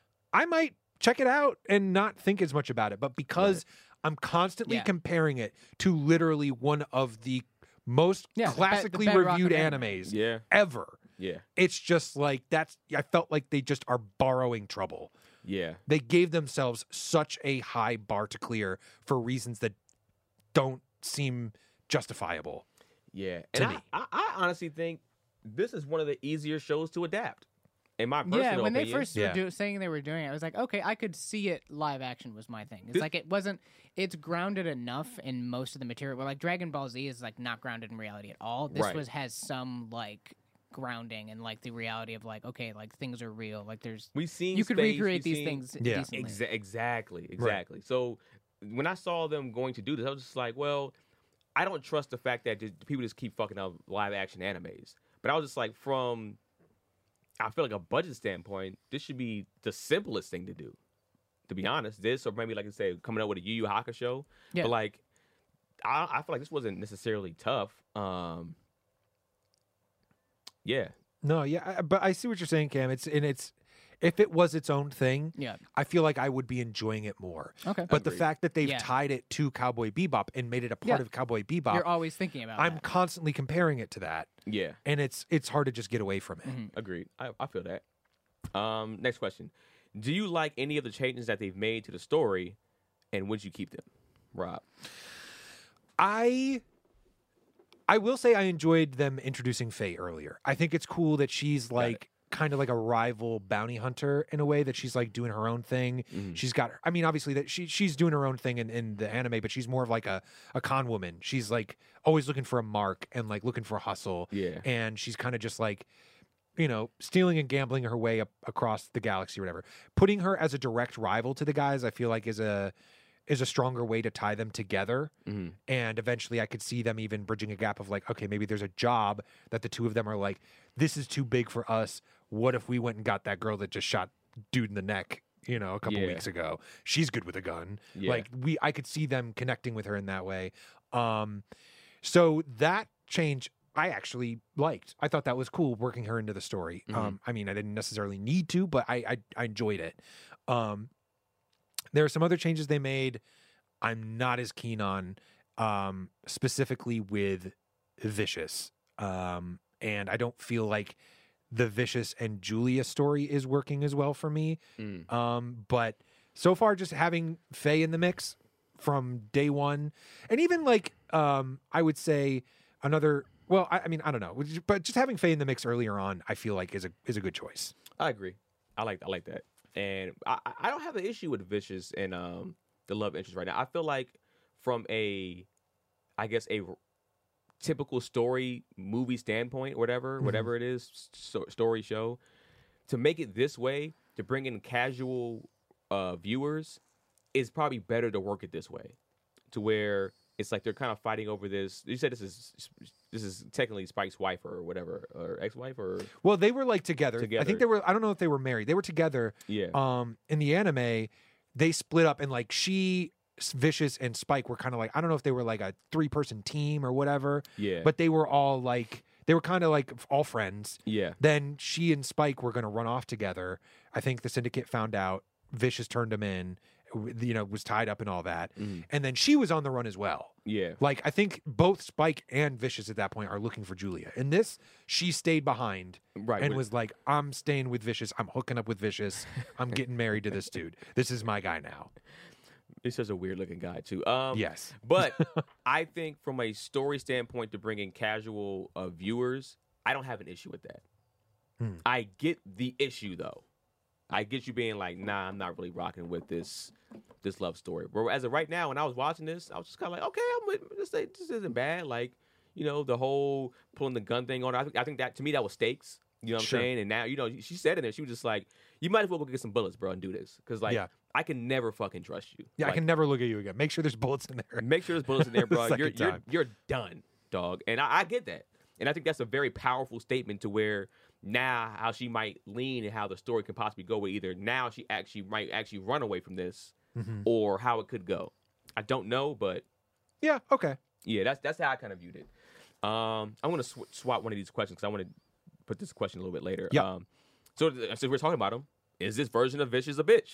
I might check it out and not think as much about it, but because I'm constantly Yeah. comparing it to literally one of the most Yeah, the be- the classically bedrock of reviewed anime. animes Yeah, ever. yeah, It's just like that's I felt like they just are borrowing trouble. yeah. They gave themselves such a high bar to clear for reasons that don't seem justifiable. Yeah, To and me. I, I, I honestly think this is one of the easier shows to adapt. In my personal Yeah, when opinion, they first Yeah. were do- saying they were doing it, I was like, okay, I could see it live action was my thing. It's This- like it wasn't. It's grounded enough in most of the material. Where like Dragon Ball Z is like not grounded in reality at all. This Right. was has some like grounding and like the reality of like okay, like things are real. Like there's we've seen you could space, recreate we've these seen- things Yeah. decently. Exa- exactly, exactly. So when I saw them going to do this, I was just like, well, I don't trust the fact that just, people just keep fucking up live action animes. But I was just like, from I feel like a budget standpoint, this should be the simplest thing to do. To be honest, this or maybe like I say, coming up with a Yu Yu Hakusho. Yeah. But like, I, I feel like this wasn't necessarily tough. Um, yeah, No, yeah, I- but I see what you're saying, Cam. It's and it's if it was its own thing, Yeah. I feel like I would be enjoying it more. Okay. But the Agreed. fact that they've Yeah. tied it to Cowboy Bebop and made it a part Yeah. of Cowboy Bebop, You're always thinking about I'm that. constantly comparing it to that, yeah, and it's it's hard to just get away from it. Mhm. agreed. I, I feel that. Um, next question: do you like any of the changes that they've made to the story, and would you keep them, Rob? I I will say I enjoyed them introducing Faye earlier. I think it's cool that she's it. like kind of like a rival bounty hunter in a way, that she's like doing her own thing. Mhm. She's got I mean obviously that she she's doing her own thing in, in the anime, but she's more of like a, a con woman. She's like always looking for a mark and like looking for a hustle. Yeah, And she's kind of just like, you know, stealing and gambling her way up across the galaxy or whatever. Putting her as a direct rival to the guys, I feel like is a is a stronger way to tie them together. hmm And eventually I could see them even bridging a gap of like, okay, maybe there's a job that the two of them are like, this is too big for us. What if we went and got that girl that just shot dude in the neck, you know, a couple Yeah. weeks ago? She's good with a gun. yeah, Like we I could see them connecting with her in that way. Um so that change I actually liked. I thought that was cool, working her into the story. Mhm. Um I mean, I didn't necessarily need to, but I I, I enjoyed it. Um there are some other changes they made I'm not as keen on, um, specifically with Vicious. Um, and I don't feel like the Vicious and Julia story is working as well for me. Mm. Um, but so far, just having Faye in the mix from day one, and even like, um, I would say another. Well, I, I mean, I don't know, but just having Faye in the mix earlier on, I feel like is a is a good choice. I agree. I like I like that, and I I don't have an issue with Vicious and um the love interest right now. I feel like from a, I guess a r- typical story movie standpoint, whatever Mhm. whatever it is, so, story show, to make it this way, to bring in casual uh, viewers, is probably better to work it this way, to where it's like they're kind of fighting over this. You said this is this is technically Spike's wife or whatever, or ex-wife, or Well, they were like together. I Together. think they were. I don't know if they were married. They were together. yeah, Um, in the anime, they split up, and like she, Vicious, and Spike were kind of like, I don't know if they were like a three person team or whatever, yeah, but they were all like they were kind of like all friends. yeah, Then she and Spike were going to run off together. I think the syndicate found out. Vicious turned him in. w- You know, was tied up and all that, mhm, and then she was on the run as well. yeah. Like I think both Spike and Vicious at that point are looking for Julia. In this, she stayed behind Right. and with- was like, I'm staying with Vicious. I'm hooking up with Vicious. I'm getting married to this dude. This is my guy now. He's such a weird looking guy too. Um, Yes. But I think from a story standpoint, to bring in casual uh, viewers, I don't have an issue with that. Hmm. I get the issue though. I get you being like, nah, I'm not really rocking with this this love story. But as of right now, when I was watching this, I was just kind of like, okay, I'm with this. This isn't bad. Like, you know, the whole pulling the gun thing on. I think I think that to me that was stakes. You know what Sure. I'm saying? And now, you know, she said in there, she was just like, you might as well go get some bullets, bro, and do this. Because, like, Yeah. I can never fucking trust you. Yeah, I Like, can never look at you again. Make sure there's bullets in there. make sure there's bullets in there, bro. Second you're, you're, time. you're done, dog. And I, I get that. And I think that's a very powerful statement to where now how she might lean and how the story could possibly go with either now she actually might actually run away from this Mhm. or how it could go. I don't know, but Yeah. Okay. yeah, that's that's how I kind of viewed it. Um, I'm gonna sw- swap one of these questions because I want to put this question a little bit later. Yeah. Um, so th- since we're talking about him, is this version of Vicious a bitch?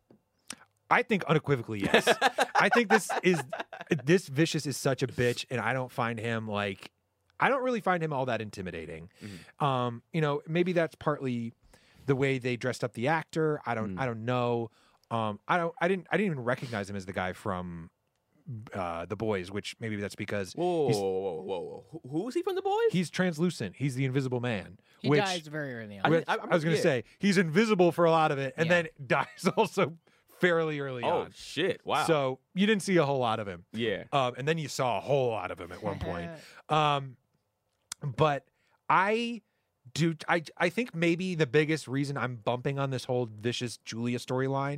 I think unequivocally yes. I think this is this Vicious is such a bitch, and I don't find him like I don't really find him all that intimidating. Mhm. Um, you know, maybe that's partly the way they dressed up the actor. I don't Mm. I don't know. Um, I don't I didn't I didn't even recognize him as the guy from uh, The Boys, which maybe that's because Whoa, He's- whoa, whoa, whoa, whoa! Who- Who is he from The Boys? he's translucent. He's the Invisible Man. He which, dies very early I on. mean, which I- I, I'm- was going to yeah. say he's invisible for a lot of it, and Yeah. then dies also fairly early oh on. shit! Wow. So you didn't see a whole lot of him. yeah. Um, and then you saw a whole lot of him at one point. Um, but I do. I I think maybe the biggest reason I'm bumping on this whole Vicious Julia storyline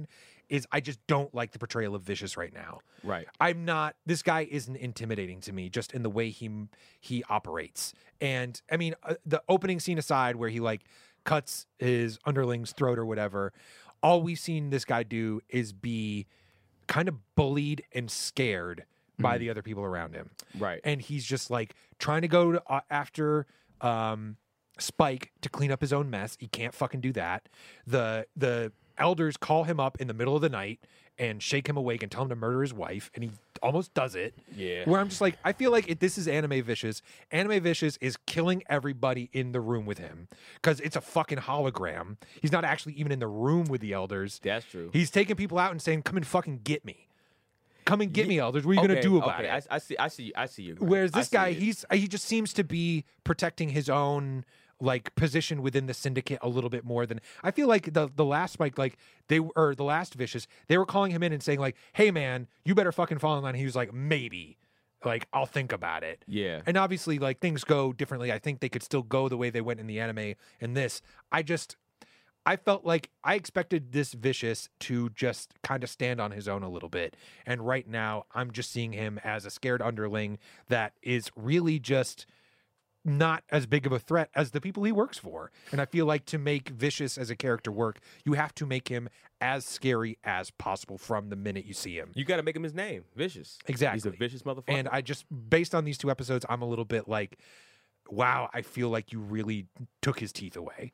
is I just don't like the portrayal of Vicious right now. Right. I'm not. This guy isn't intimidating to me, just in the way he he operates. And I mean, uh, the opening scene aside, where he like cuts his underling's throat or whatever, all we've seen this guy do is be kind of bullied and scared by the other people around him. Right. And he's just like trying to go to, uh, after um, Spike to clean up his own mess. He can't fucking do that. The the elders call him up in the middle of the night and shake him awake and tell him to murder his wife, and he almost does it. Yeah. Where I'm just like, I feel like if this is Anime Vicious, Anime Vicious is killing everybody in the room with him because it's a fucking hologram. He's not actually even in the room with the elders. That's true. He's taking people out and saying, "Come and fucking get me. Come and get me, elders. What are you okay, gonna do about okay. it?" I, I see. I see. I see you. Whereas I this see guy, it. he's he just seems to be protecting his own like position within the syndicate a little bit more than I feel like the the last Spike, like they or the last Vicious, they were calling him in and saying like, "Hey man, you better fucking fall in line." He was like, "Maybe, like I'll think about it." Yeah. And obviously, like things go differently. I think they could still go the way they went in the anime. And this, I just. I felt like I expected this Vicious to just kind of stand on his own a little bit. And right now, I'm just seeing him as a scared underling that is really just not as big of a threat as the people he works for. And I feel like to make Vicious as a character work, you have to make him as scary as possible from the minute you see him. You got to make him his name, Vicious. Exactly. He's a vicious motherfucker. And I just, based on these two episodes, I'm a little bit like, wow, I feel like you really took his teeth away.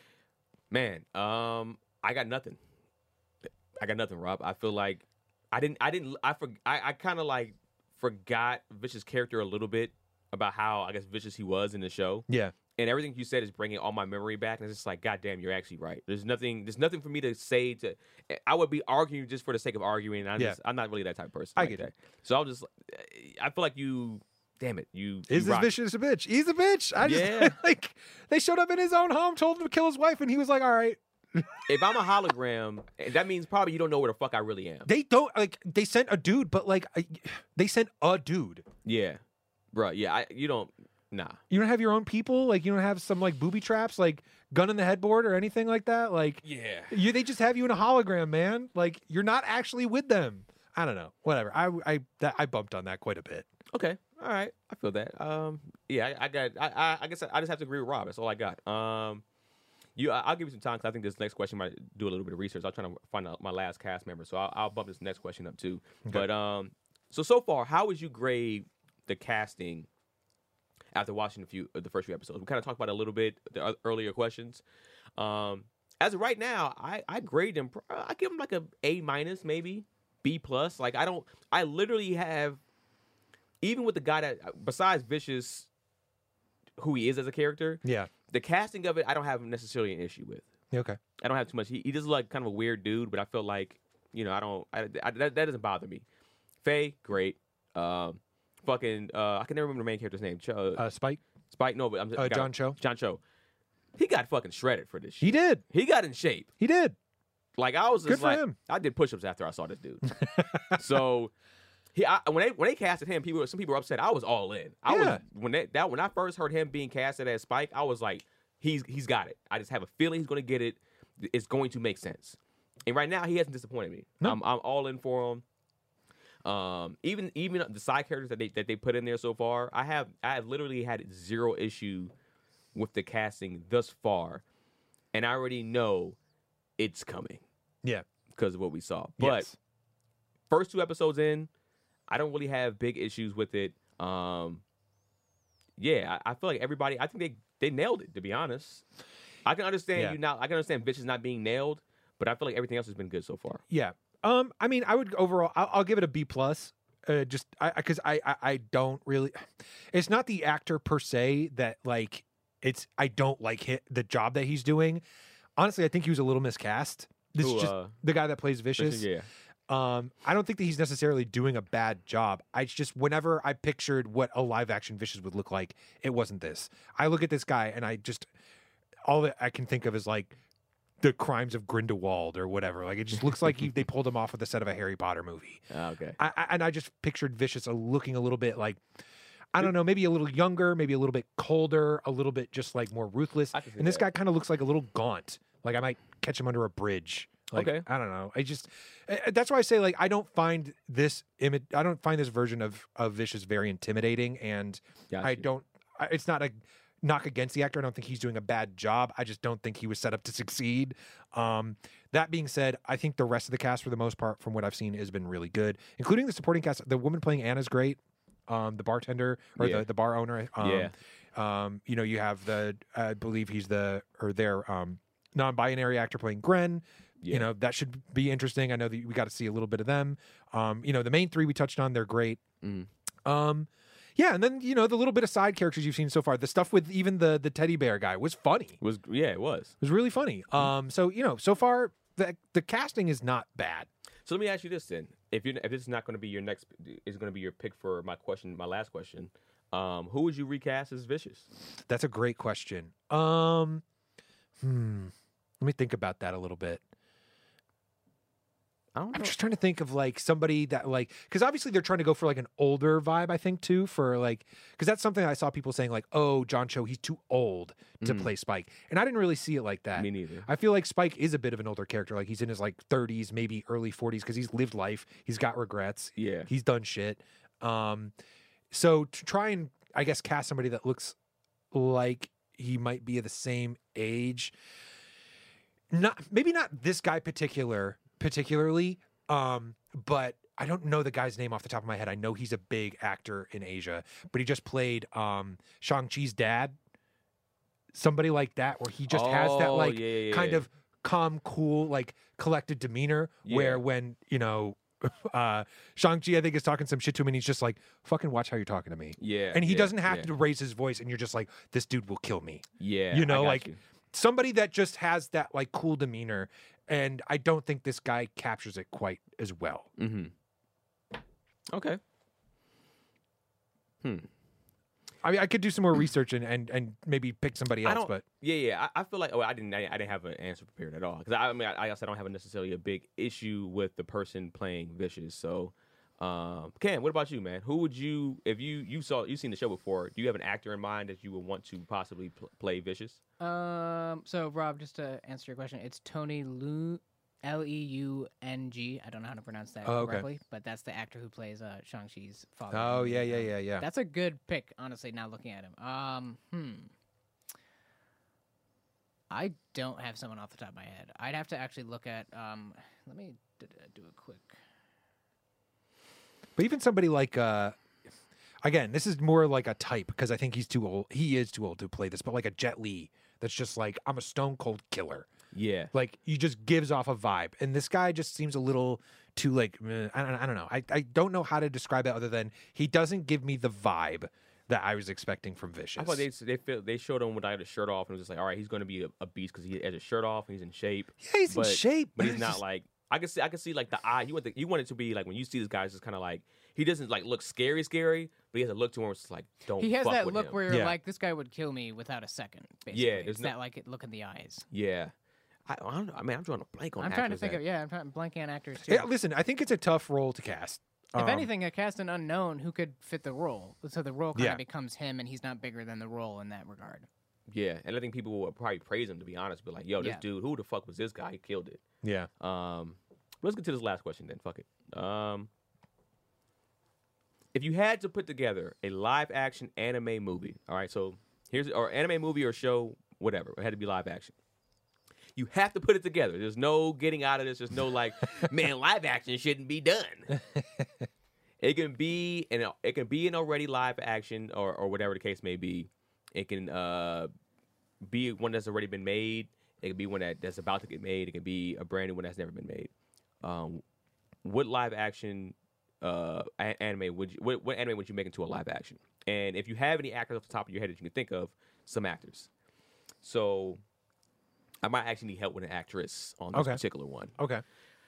Man, um, I got nothing. I got nothing, Rob. I feel like I didn't. I didn't. I for, I, I kind of like forgot Vicious' character a little bit about how I guess vicious he was in the show. Yeah. And everything you said is bringing all my memory back, and it's just like, God damn, you're actually right. There's nothing. There's nothing for me to say to. I would be arguing just for the sake of arguing. I'm Yeah. just. I'm not really that type of person. I like get that. it. So I'll just. I feel like you. Damn it, you. Is you this rock. Vicious a bitch? He's a bitch. I just Yeah. like they showed up in his own home, told him to kill his wife, and he was like, "All right." If I'm a hologram, that means probably you don't know where the fuck I really am. They don't like they sent a dude, but like I, they sent a dude. Yeah, bro. Yeah, I. You don't. Nah. You don't have your own people. Like you don't have some like booby traps, like gun in the headboard or anything like that. Like Yeah. you, they just have you in a hologram, man. Like you're not actually with them. I don't know. Whatever. I I that, I bumped on that quite a bit. Okay. All right. I feel that. Um. Yeah. I, I got. I, I. I guess I just have to agree with Rob. That's all I got. Um. You. I, I'll give you some time because I think this next question might do a little bit of research. I'm trying to find out my last cast member, so I'll, I'll bump this next question up too. But um. So so far, how would you grade the casting after watching a few the first few episodes? We kind of talked about it a little bit the earlier questions. Um. As of right now, I I grade them. I give them like a A minus, maybe B plus. Like I don't. I literally have. Even with the guy that, besides Vicious, who he is as a character, Yeah. the casting of it, I don't have necessarily an issue with. Okay. I don't have too much. He, he does look like kind of a weird dude, but I feel like, you know, I don't, I, I, that, that doesn't bother me. Faye, great. Um, fucking, uh, I can never remember the main character's name. Ch- uh, Uh, Spike. Spike, no, but I'm Uh, got- John Cho. John Cho. He got fucking shredded for this shit. He did. He got in shape. He did. Like, I was just Good for like, him. I did push-ups after I saw this dude. So, he, I, when they when they casted him, people some people were upset. I was all in. I Yeah. was when they, that when I first heard him being casted as Spike, I was like, he's he's got it. I just have a feeling he's going to get it. It's going to make sense. And right now, he hasn't disappointed me. No. I'm I'm all in for him. Um, even even the side characters that they that they put in there so far, I have I have literally had zero issue with the casting thus far, and I already know it's coming Yeah. because of what we saw. But Yes. first two episodes in, I don't really have big issues with it. Um, yeah, I, I feel like everybody. I think they they nailed it. To be honest, I can understand Yeah. you not. I can understand Vicious not being nailed, but I feel like everything else has been good so far. Yeah. Um. I mean, I would overall. I'll, I'll give it a B plus. Uh, just I because I, I I don't really. It's not the actor per se that like. It's I don't like hit the job that he's doing. Honestly, I think he was a little miscast. This Who, is just uh, the guy that plays Vicious. Yeah, Um, I don't think that he's necessarily doing a bad job. I just whenever I pictured what a live action Vicious would look like, it wasn't this. I look at this guy and I just all that I can think of is like the Crimes of Grindelwald or whatever. Like it just looks like he, they pulled him off of the set of a Harry Potter movie. Ah, okay. I, I, and I just pictured Vicious a looking a little bit like I don't know, maybe a little younger, maybe a little bit colder, a little bit just like more ruthless. I can see And this that. guy kind of looks like a little gaunt. Like I might catch him under a bridge Like, Okay. I don't know. I just uh, that's why I say like I don't find this imi- I don't find this version of of Vicious very intimidating, and Got I you. don't. I, it's not a knock against the actor. I don't think he's doing a bad job. I just don't think he was set up to succeed. Um, that being said, I think the rest of the cast, for the most part, from what I've seen, has been really good, including the supporting cast. The woman playing Anna's great. Um, the bartender or Yeah. the, the bar owner. Um, Yeah. Um, you know, you have the I believe he's the or their um, non-binary actor playing Gren. Yeah. You know, that should be interesting. I know that we got to see a little bit of them. Um, you know, the main three we touched on, they're great. Mhm. Um, yeah, and then you know the little bit of side characters you've seen so far. The stuff with even the the teddy bear guy was funny. Was yeah, it was. It was really funny. Um, so you know, so far the the casting is not bad. So let me ask you this then: if you if this is not going to be your next, is going to be your pick for my question, my last question. Um, who would you recast as Vicious? That's a great question. Um, hmm. Let me think about that a little bit. I don't know. I'm just trying to think of like somebody that like because obviously they're trying to go for like an older vibe. I think too for like because that's something I saw people saying like, oh, John Cho, he's too old to Mhm. play Spike, and I didn't really see it like that. Me neither. I feel like Spike is a bit of an older character. Like he's in his like thirties, maybe early forties, because he's lived life. He's got regrets. Yeah. He's done shit. Um, so to try and I guess cast somebody that looks like he might be the same age. Not maybe not this guy particular particularly, um, but I don't know the guy's name off the top of my head. I know he's a big actor in Asia, but he just played um, Shang-Chi's dad. Somebody like that, where he just has that Oh, like yeah, yeah, kind yeah. of calm, cool, like collected demeanor. Yeah. Where when you know uh, Shang-Chi, I think is talking some shit to him, and he's just like, "Fucking watch how you're talking to me." Yeah. And he yeah, doesn't have yeah. to raise his voice, and you're just like, "This dude will kill me." Yeah. you I know, got like you. somebody that just has that like cool demeanor, and I don't think this guy captures it quite as well. Mm-hmm. Okay. Hmm. I mean, I could do some more research and and, and maybe pick somebody I else, don't. but Yeah, yeah. I, I feel like. Oh, I didn't. I, I didn't have an answer prepared at all because I, I mean, I, I guess I don't have a necessarily a big issue with the person playing Vicious. So, um, Cam, what about you, man? Who would you, if you you saw you seen the show before? Do you have an actor in mind that you would want to possibly pl- play Vicious? Um. So, Rob, just to answer your question, it's Tony Lu, L E U N G. I don't know how to pronounce that Oh, okay. correctly, but that's the actor who plays uh, Shang-Chi's father. oh in, yeah, yeah, um, yeah, yeah. That's a good pick, honestly. Now looking at him, um, hmm. I don't have someone off the top of my head. I'd have to actually look at. Um, let me d- d- do a quick. But even somebody like uh again, this is more like a type because I think he's too old. He is too old to play this, but like a Jet Li that's just like I'm a stone cold killer. Yeah. Like he just gives off a vibe, and this guy just seems a little too like meh, I don't I don't know. I I don't know how to describe it other than he doesn't give me the vibe that I was expecting from Vicious. I thought they they feel, they showed him without his shirt off and it was just like, all right, he's going to be a, a beast because he has his shirt off and he's in shape. yeah, he's but, in shape, but he's it's not just- like I can see. I can see like the eye. You want the, you want it to be like when you see this guy, it's just kind of like he doesn't like look scary, scary, but he has a look to him. Where it's just like don't. He has fuck that with look him. where you're Yeah. like, this guy would kill me without a second. Basically. Yeah, there's it's no- that like look in the eyes. Yeah, I, I don't know. I mean, I'm drawing a blank on. I'm trying to actors think that- of yeah. I'm trying blanking on actors too. Yeah, listen, I think it's a tough role to cast. If Um, anything, a cast an unknown who could fit the role, so the role kind of Yeah. becomes him, and he's not bigger than the role in that regard. Yeah, and I think people will probably praise him to be honest, but like, yo, this Yeah. dude, who the fuck was this guy? He killed it. yeah. Um, let's get to this last question then. Fuck it. Um, if you had to put together a live action anime movie, all right, so here's or anime movie or show, whatever, it had to be live action. You have to put it together. There's no getting out of this. There's no like, man, live action shouldn't be done. It can be an it can be an already live action or or whatever the case may be. It can uh, be one that's already been made. It can be one that, that's about to get made. It can be a brand new one that's never been made. Um, what live action uh, a- anime would you what, what anime would you make into a live action? And if you have any actors off the top of your head that you can think of, some actors. So I might actually need help with an actress on this Okay. particular one. Okay.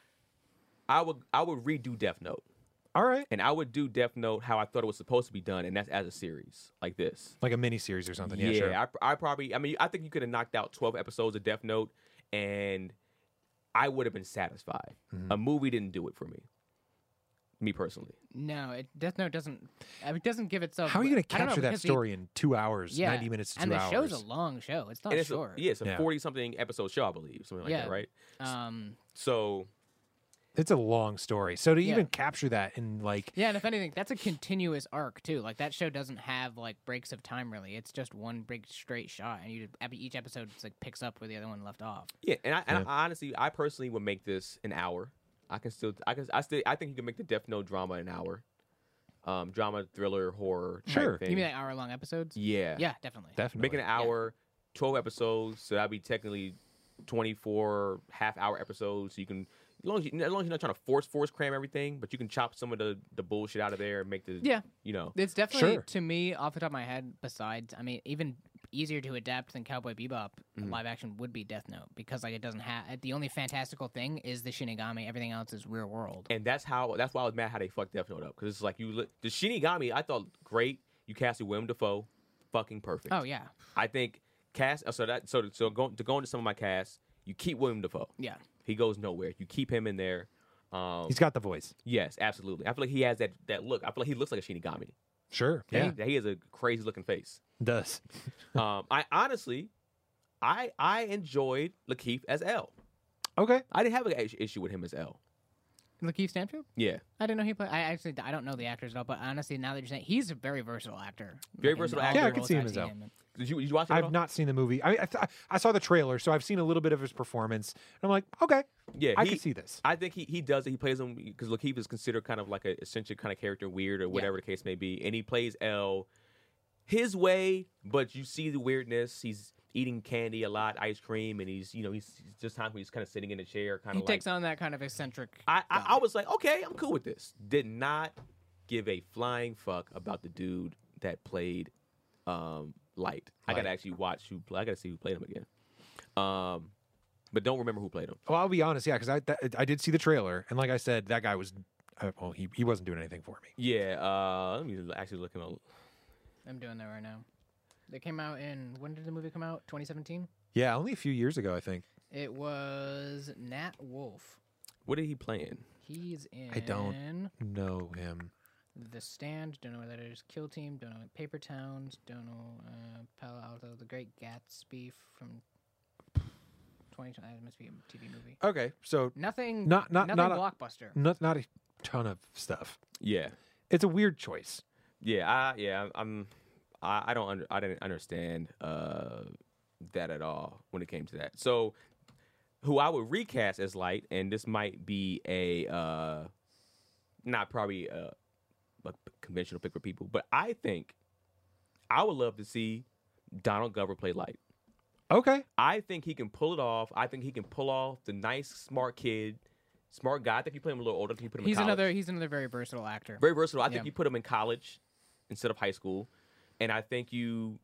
I would I would redo Death Note. All right. And I would do Death Note how I thought it was supposed to be done, and that's as a series like this. Like a mini series or something. Yeah, sure. I, I probably, I mean, I think you could have knocked out twelve episodes of Death Note, and I would have been satisfied. Mm-hmm. A movie didn't do it for me. Me personally. No, it Death Note doesn't. I mean, it doesn't give itself. How are you going to I don't know, capture that because the- story in two hours, yeah, ninety minutes to and two the hours? show's a long show. It's not And it's a, short. yeah, it's a Yeah. forty-something episode show, I believe, something like Yeah. that, right? Um. So It's a long story. So to Yeah. even capture that in like, Yeah, and if anything, that's a continuous arc too. Like that show doesn't have like breaks of time really. It's just one big straight shot, and you each episode just, like picks up where the other one left off. yeah, and I, and Yeah. I honestly, I personally would make this an hour. I can still, I can, I still, I think you can make the Death Note drama an hour. Um, drama, thriller, horror. Type Sure. thing. You mean like hour long episodes? Yeah. Yeah, definitely. definitely. Make it an hour, twelve episodes, so that'd be technically twenty-four half hour episodes. So you can, as long as, you, as long as you're not trying to force force cram everything, but you can chop some of the, the bullshit out of there and make the, Yeah. you know. It's definitely Sure. to me off the top of my head. Besides, I mean, even easier to adapt than Cowboy Bebop Mhm. live action would be Death Note because like it doesn't have the only fantastical thing is the Shinigami. Everything else is real world. And that's how, that's why I was mad how they fucked Death Note up. Because it's like, you look, the Shinigami, I thought great. You casted Willem Dafoe, fucking perfect. Oh yeah, I think cast, so that, so, so go, to go into some of my casts, you keep Willem Dafoe. yeah. He goes nowhere. You keep him in there. Um, He's got the voice. yes, absolutely. I feel like he has that, that look. I feel like he looks like a Shinigami. Sure. That Yeah. He, he has a crazy looking face. Does. um, I honestly, I I enjoyed Lakeith as L. Okay. I didn't have an issue- issue with him as L. Lakeith Stanfield. Yeah, I didn't know he played. I actually I don't know the actors at all, but honestly, now that you're saying he's a very versatile actor. Very in versatile all actor. the Yeah, I could roles see him I've as seen L. him in. did you did you watch it? at all? I've not seen the movie. I, I, th- I saw the trailer, so I've seen a little bit of his performance. And I'm like, okay, Yeah, I he, can see this. I think he, he does it. He plays him because Lakeith is considered kind of like a essential kind of character, weird or whatever the case may be, and he plays L his way. But you see the weirdness. He's eating candy a lot, ice cream, and he's you know he's, he's just times when he's kind of sitting in a chair, kind He of like. takes on that kind of eccentric. I, I guy. I was like, okay, I'm cool with this. Did not give a flying fuck about the dude that played um, Light. I gotta Light. actually watch who. I gotta see who played him again. Um, but don't remember who played him. Well, I'll be honest, yeah, because I that, I did see the trailer, and like I said, that guy was, uh, well, he he wasn't doing anything for me. Yeah. Uh, let me actually look him up. I'm doing that right now. They came out in when did the movie come out? twenty seventeen. Yeah, only a few years ago, I think. It was Nat Wolf. What did he play in? He's in. I don't know him. The Stand. Don't know where that is. Kill Team. Don't know. Paper Towns. Don't know. Uh, Palo Alto. The Great Gatsby from twenty. That must be a T V movie. Okay, so Nothing. Not- not- nothing not a- blockbuster. not not a ton of stuff. Yeah. It's a weird choice. Yeah. I yeah. I'm. I, I don't. Under, I didn't understand uh, that at all when it came to that. So, who I would recast as Light, and this might be a uh, not probably a, a conventional pick for people, but I think I would love to see Donald Glover play Light. Okay, I think he can pull it off. I think he can pull off the nice, smart kid, smart guy. I think you play him a little older. I think you put him He's in college. another. He's another very versatile actor. Very versatile. I think Yeah. you put him in college instead of high school, and I think you,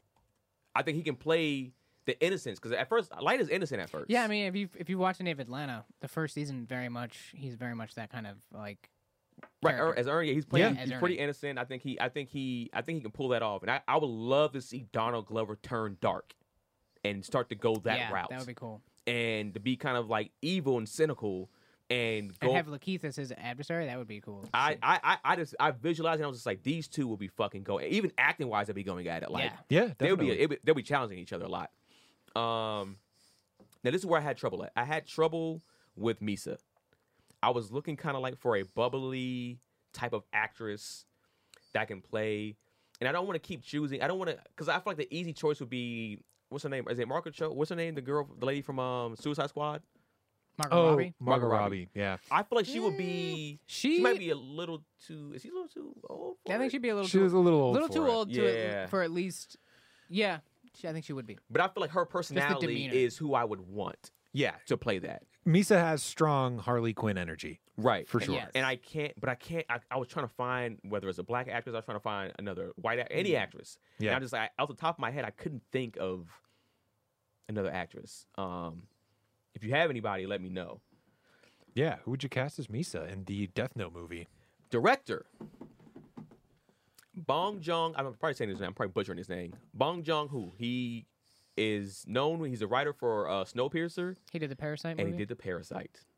I think he can play the innocence because at first Light is innocent at first. Yeah, I mean, if you if you watch any of Atlanta, the first season, very much he's very much that kind of like. right. character. Er, as Ernie, he's playing. Yeah. He's As pretty Ernie. innocent. I think he. I think he. I think he can pull that off, and I, I would love to see Donald Glover turn dark, and start to go that yeah, route, that would be cool. and to be kind of like evil and cynical, and go. And have Lakeith as his adversary. That would be cool. I, I, I, I just I visualized and I was just like, these two will be fucking going. Even acting wise, they'll be going at it. Like Yeah. yeah, they'll be, definitely. it'll be they'll be challenging each other a lot. Um, now this is where I had trouble at. I had trouble with Misa. I was looking kind of like for a bubbly type of actress that can play, and I don't want to keep choosing. I don't want to because I feel like the easy choice would be what's her name? Is it Margaret Cho? What's her name? The girl, the lady from um, Suicide Squad. Margot oh, Robbie. Margot Margot Robbie. Robbie. Yeah, I feel like she would be. She, She might be a little too. Is she a little too old? For I think it? she'd be a little she too was a little old little for too it. old to Yeah. for at least. Yeah, she, I think she would be. But I feel like her personality demeanor. is who I would want Yeah, to play that. Misa has strong Harley Quinn energy Right. for And sure. yes. And I can't, but I can't. I, I was trying to find whether it's a black actress. I was trying to find another white, act- any actress. Yeah. And I just like off the top of my head, I couldn't think of another actress. Um, if you have anybody, let me know. Yeah, who would you cast as Misa in the Death Note movie? Director Bong Joon. I'm probably saying his name. I'm probably butchering his name. Bong Joon Ho. He is known. He's a writer for uh, Snowpiercer, He did the Parasite and movie. he did the Parasite.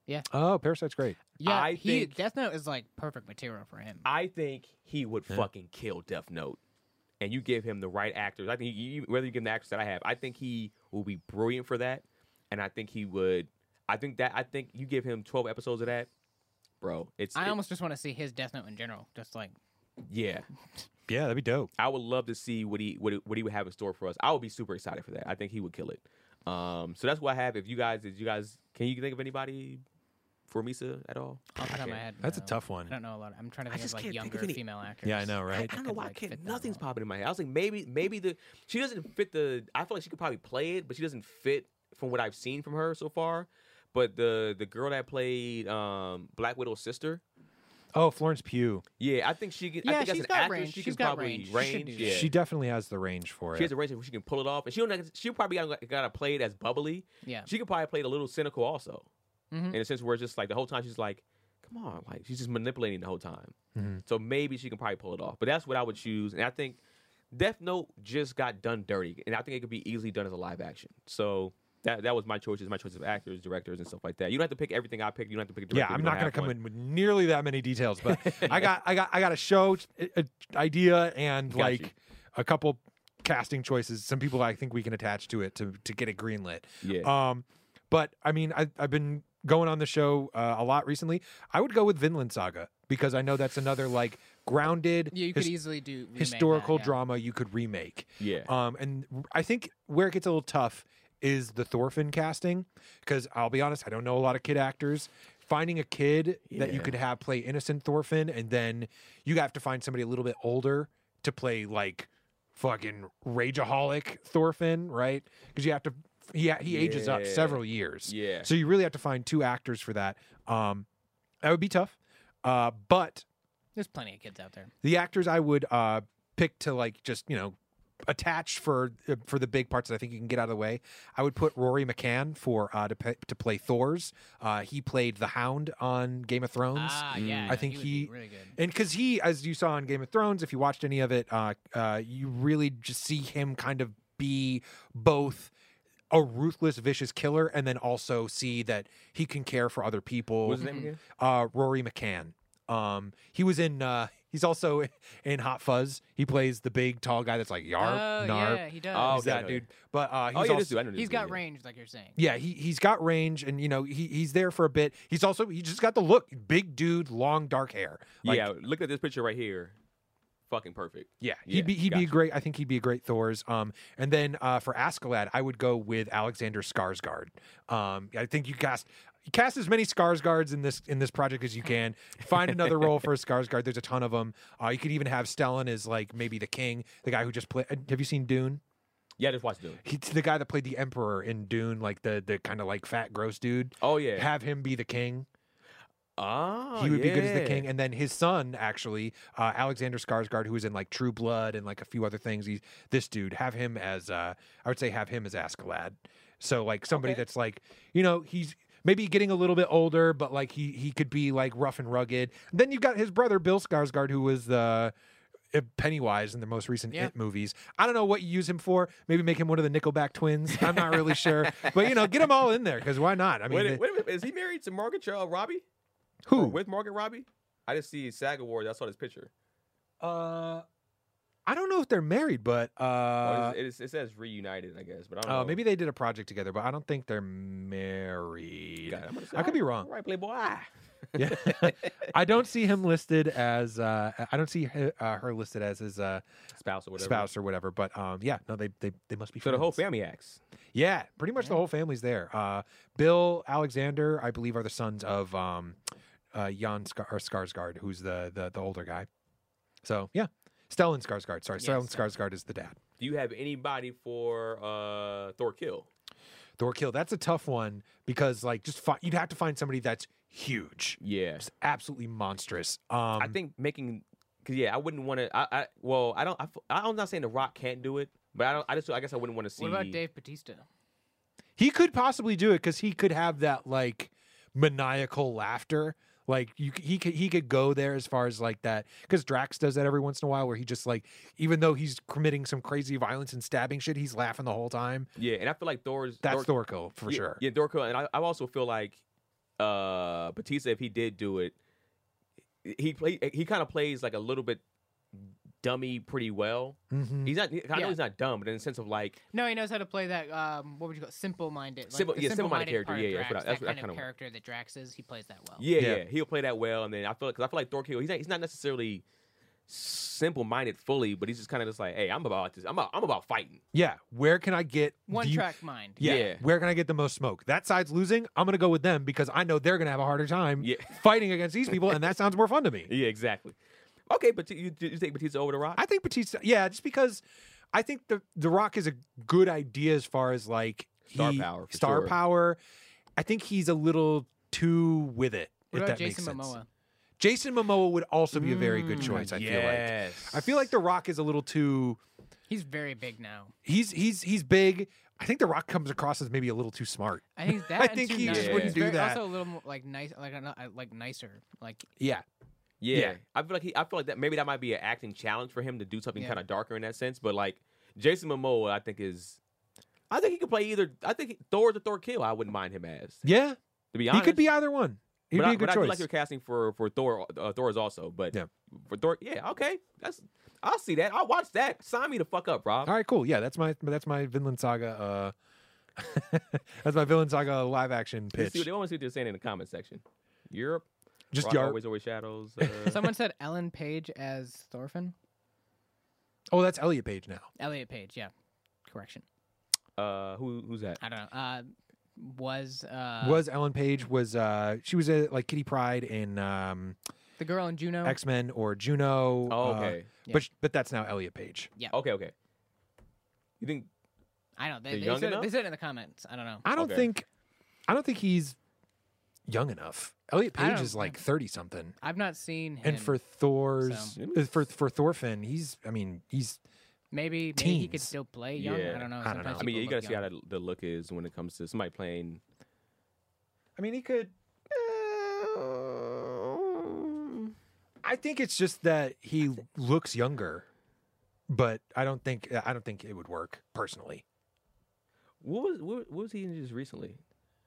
Oh, Parasite's great. Yeah, I he think- Death Note is like perfect material for him. I think he would Yeah. fucking kill Death Note. And you give him the right actors. I think you, whether you give him the actors that I have, I think he will be brilliant for that. And I think he would. I think that I think you give him twelve episodes of that, bro. It's I it- almost just want to see his Death Note in general. Just like yeah. Yeah, that'd be dope. I would love to see what he what, he- what he would have in store for us. I would be super excited for that. I think he would kill it. Um, so that's what I have. If you guys, did you guys, can you think of anybody for Misa at all? off the top of my can't. head. That's a no. tough one. I don't know a lot. I'm trying to I think of just like can't think younger of any- female actors. Yeah, I know, I, right? I don't know could, why I like, can't. fit that Nothing's role. popping in my head. I was like, maybe, maybe the she doesn't fit the. I feel like she could probably play it, but she doesn't fit from what I've seen from her so far. But the the girl that played um, Black Widow's sister, Oh, Florence Pugh. yeah, I think she can. Yeah, I think she's as an got actress, range. she She's can got probably range. She should range. do Yeah, that. She definitely has the range for she has it. a range where she can pull it off, and she don't. She probably gotta, gotta play it as bubbly. Yeah. She could probably play it a little cynical also, Mhm. in a sense where it's just like the whole time she's like, "Come on," like she's just manipulating the whole time. Mhm. So maybe she can probably pull it off. But that's what I would choose, and I think Death Note just got done dirty, and I think it could be easily done as a live action. So. That, that was my choices, my choices of actors, directors, and stuff like that. You don't have to pick everything I picked. You don't have to pick a Yeah, director. I'm if you not don't going to have come one. in with nearly that many details, but I got, I got, I got a show a, a idea and Got like you. a couple casting choices. Some people I think we can attach to it to to get it greenlit. Yeah. Um, but I mean, I, I've been going on the show uh, a lot recently. I would go with Vinland Saga because I know that's another like grounded Yeah, you could his- easily do remake historical that, yeah. drama you could remake. yeah. Um, and I think where it gets a little tough is the Thorfinn casting because I'll be honest, I don't know a lot of kid actors. Finding a kid that you Yeah. could have play innocent Thorfinn, and then you have to find somebody a little bit older to play like fucking rageaholic Thorfinn, right? Because you have to. He he ages up Yeah. several years, Yeah. so you really have to find two actors for that. Um, that would be tough. Uh, but There's plenty of kids out there. the actors I would uh, pick to like just you know attach for uh, for the big parts that I think you can get out of the way. I would put Rory McCann for uh, to pay, to play Thor's. Uh, he played the Hound on Game of Thrones. Ah, yeah. I think he, would he- be really good. And because he, as you saw on Game of Thrones, if you watched any of it, uh, uh, you really just see him kind of be both a ruthless, vicious killer, and then also see that he can care for other people. What's his name again? Uh, Rory McCann. Um, he was in. Uh, he's also in Hot Fuzz. He plays the big, tall guy that's like yarp, Oh, narp. yeah, he does. Oh, He's okay, that okay. dude. But uh, he's Oh yeah, also, this dude. I know this He's dude, got yeah. range, like you're saying. yeah, he he's got range, and you know he he's there for a bit. He's also he just got the look, big dude, long dark hair. Like, yeah, look at this picture right here. Fucking perfect. Yeah, Yeah, he'd be he'd be a gotcha. great. I think he'd be a great Thor's. Um, and then uh, for Askeladd, I would go with Alexander Skarsgård. Um, I think you cast you cast as many Skarsgårds in this in this project as you can. Find another role for a Skarsgård. There's a ton of them. Uh, you could even have Stellan as like maybe the king, the guy who just played. Have you seen Dune? Yeah, just watch Dune. He's the guy that played the Emperor in Dune, like the the kind of like fat gross dude. Oh yeah. Have him be the king. Ah, He would be good as the yeah. king, and then his son, actually, uh, Alexander Skarsgård, who was in like True Blood and like a few other things. He's this dude. Have him as, uh, I would say, have him as Askeladd. So like somebody Okay. that's like, you know, he's maybe getting a little bit older, but like he he could be like rough and rugged. Then you've got his brother Bill Skarsgård, who was the uh, Pennywise in the most recent Yeah. It movies. I don't know what you use him for. Maybe make him one of the Nickelback twins. I'm not really sure, but you know, get them all in there because why not? I mean, wait, the- wait a minute. Is he married to Margaret Cho- Robbie? who? Or with Margaret Robbie? I just see SAG Awards. I saw this picture. Uh, I don't know if they're married, but Oh, uh, it, is- it says reunited, I guess. But I don't uh, know. maybe they did a project together, but I don't think they're married. God, I'm gonna say, I could be all wrong. All right, Playboy. Yeah, I don't see him listed as. Uh, I don't see her, uh, her listed as his uh, Spouse or whatever. spouse or whatever. But um, yeah, no, they they, they must be. So the whole friends. family acts. Yeah, pretty much the whole family's there. Uh, Bill, Alexander, I believe, are the sons of um, uh, Jan Skar- or Skarsgård, who's the, the the older guy. So yeah, Stellan Skarsgård. Sorry, Yes, Stellan Stellan. Skarsgård is the dad. Do you have anybody for uh, Thor Kill? Thor Kill. That's a tough one because like just fi- you'd have to find somebody that's huge, Yeah. just absolutely monstrous. Um, I think making, cause yeah, I wouldn't want to. I, I well, I don't. I, f- I'm not saying The Rock can't do it, but I don't. I just. I guess I wouldn't want to see. What about Dave Bautista? he could possibly do it because he could have that like maniacal laughter. Like you, c- he could he could go there as far as like that because Drax does that every once in a while where he just like even though he's committing some crazy violence and stabbing shit, he's laughing the whole time. Yeah, and I feel like Thor's. That's Thor, Thor Kill for yeah, sure. Yeah, Thor Kill, and I, I also feel like uh, Batista, if he did do it, he play he kind of plays like a little bit dummy pretty well. Mhm. He's not. I know Yeah. he's not dumb, but in the sense of like, No, he knows how to play that. Um, what would you call it? Simple-minded? Like Simple- the yeah, simple-minded character, part of yeah, yeah, that's Drax, what I- that's that what I kind of kinda- character that Drax is. He plays that well. yeah, yeah, Yeah. he'll play that well. And then I feel because I feel like Thor Kill, he's not he's not necessarily simple-minded fully, but he's just kind of just like, hey, I'm about this. I'm about I'm about fighting. Yeah, where can I get One the- track mind. Yeah. Yeah. Where can I get the most smoke? That side's losing. I'm going to go with them because I know they're going to have a harder time Yeah. fighting against these people, and that sounds more fun to me. Yeah, exactly. Okay, but you, you take Batista over the Rock? I think Batista, yeah, just because I think the the Rock is a good idea as far as like Star he- power, for star sure. power. I think he's a little too with it. What if about that Jason makes sense. Momoa? Jason Momoa would also be a very good Mm, choice. I feel yes. like. I feel like the Rock is a little too. He's very big now. He's he's he's big. I think the Rock comes across as maybe a little too smart. I think that. I and think too he nice. just He's wouldn't do very- that. Also a little more like nice, like a, like nicer. Like Yeah. Yeah. Yeah. I feel like he, I feel like that maybe that might be an acting challenge for him to do something Yeah. kind of darker in that sense. But like Jason Momoa, I think is, I think he could play either. I think Thor's a Thor Kill. I wouldn't mind him as. Yeah. To be He honest, could be either one. He'd But be I, a good but I feel choice. like you're casting for for Thor. Uh, Thor's also, but Yeah. for Thor, yeah, okay, that's I'll see that. I'll watch that. Sign me the fuck up, Rob. All right, cool. Yeah, that's my that's my Vinland Saga. Uh, that's my Vinland Saga live action Let's pitch. see what they want to see what they're saying in the comment section. Europe, Just Rock Yar- always overshadows. Uh, someone said, Ellen Page as Thorfinn. Oh, that's Elliot Page now. Elliot Page, yeah. Correction. uh, who who's that? I don't know. Uh, was uh was Ellen Page was uh she was a, like Kitty Pryde in um the girl in Juno? X Men or Juno. Oh, uh, okay, Yeah. but sh- but that's now Elliot Page. okay, okay. You think? I don't. They, They're they, young said, enough? they said it in the comments. I don't know. I don't Okay. think I don't think he's young enough. Elliot I Page don't is like think- thirty something. I've not seen him. And for Thor's so- uh, for for Thorfinn, he's I mean, he's maybe maybe he could teens. still play young. Yeah. I don't know. I don't know. Sometimes I mean, people you got to look see how young. that, the look is when it comes to somebody playing. I mean, he could I think it's just that he looks younger. But I don't think I don't think it would work personally. What was what, what was he in just recently?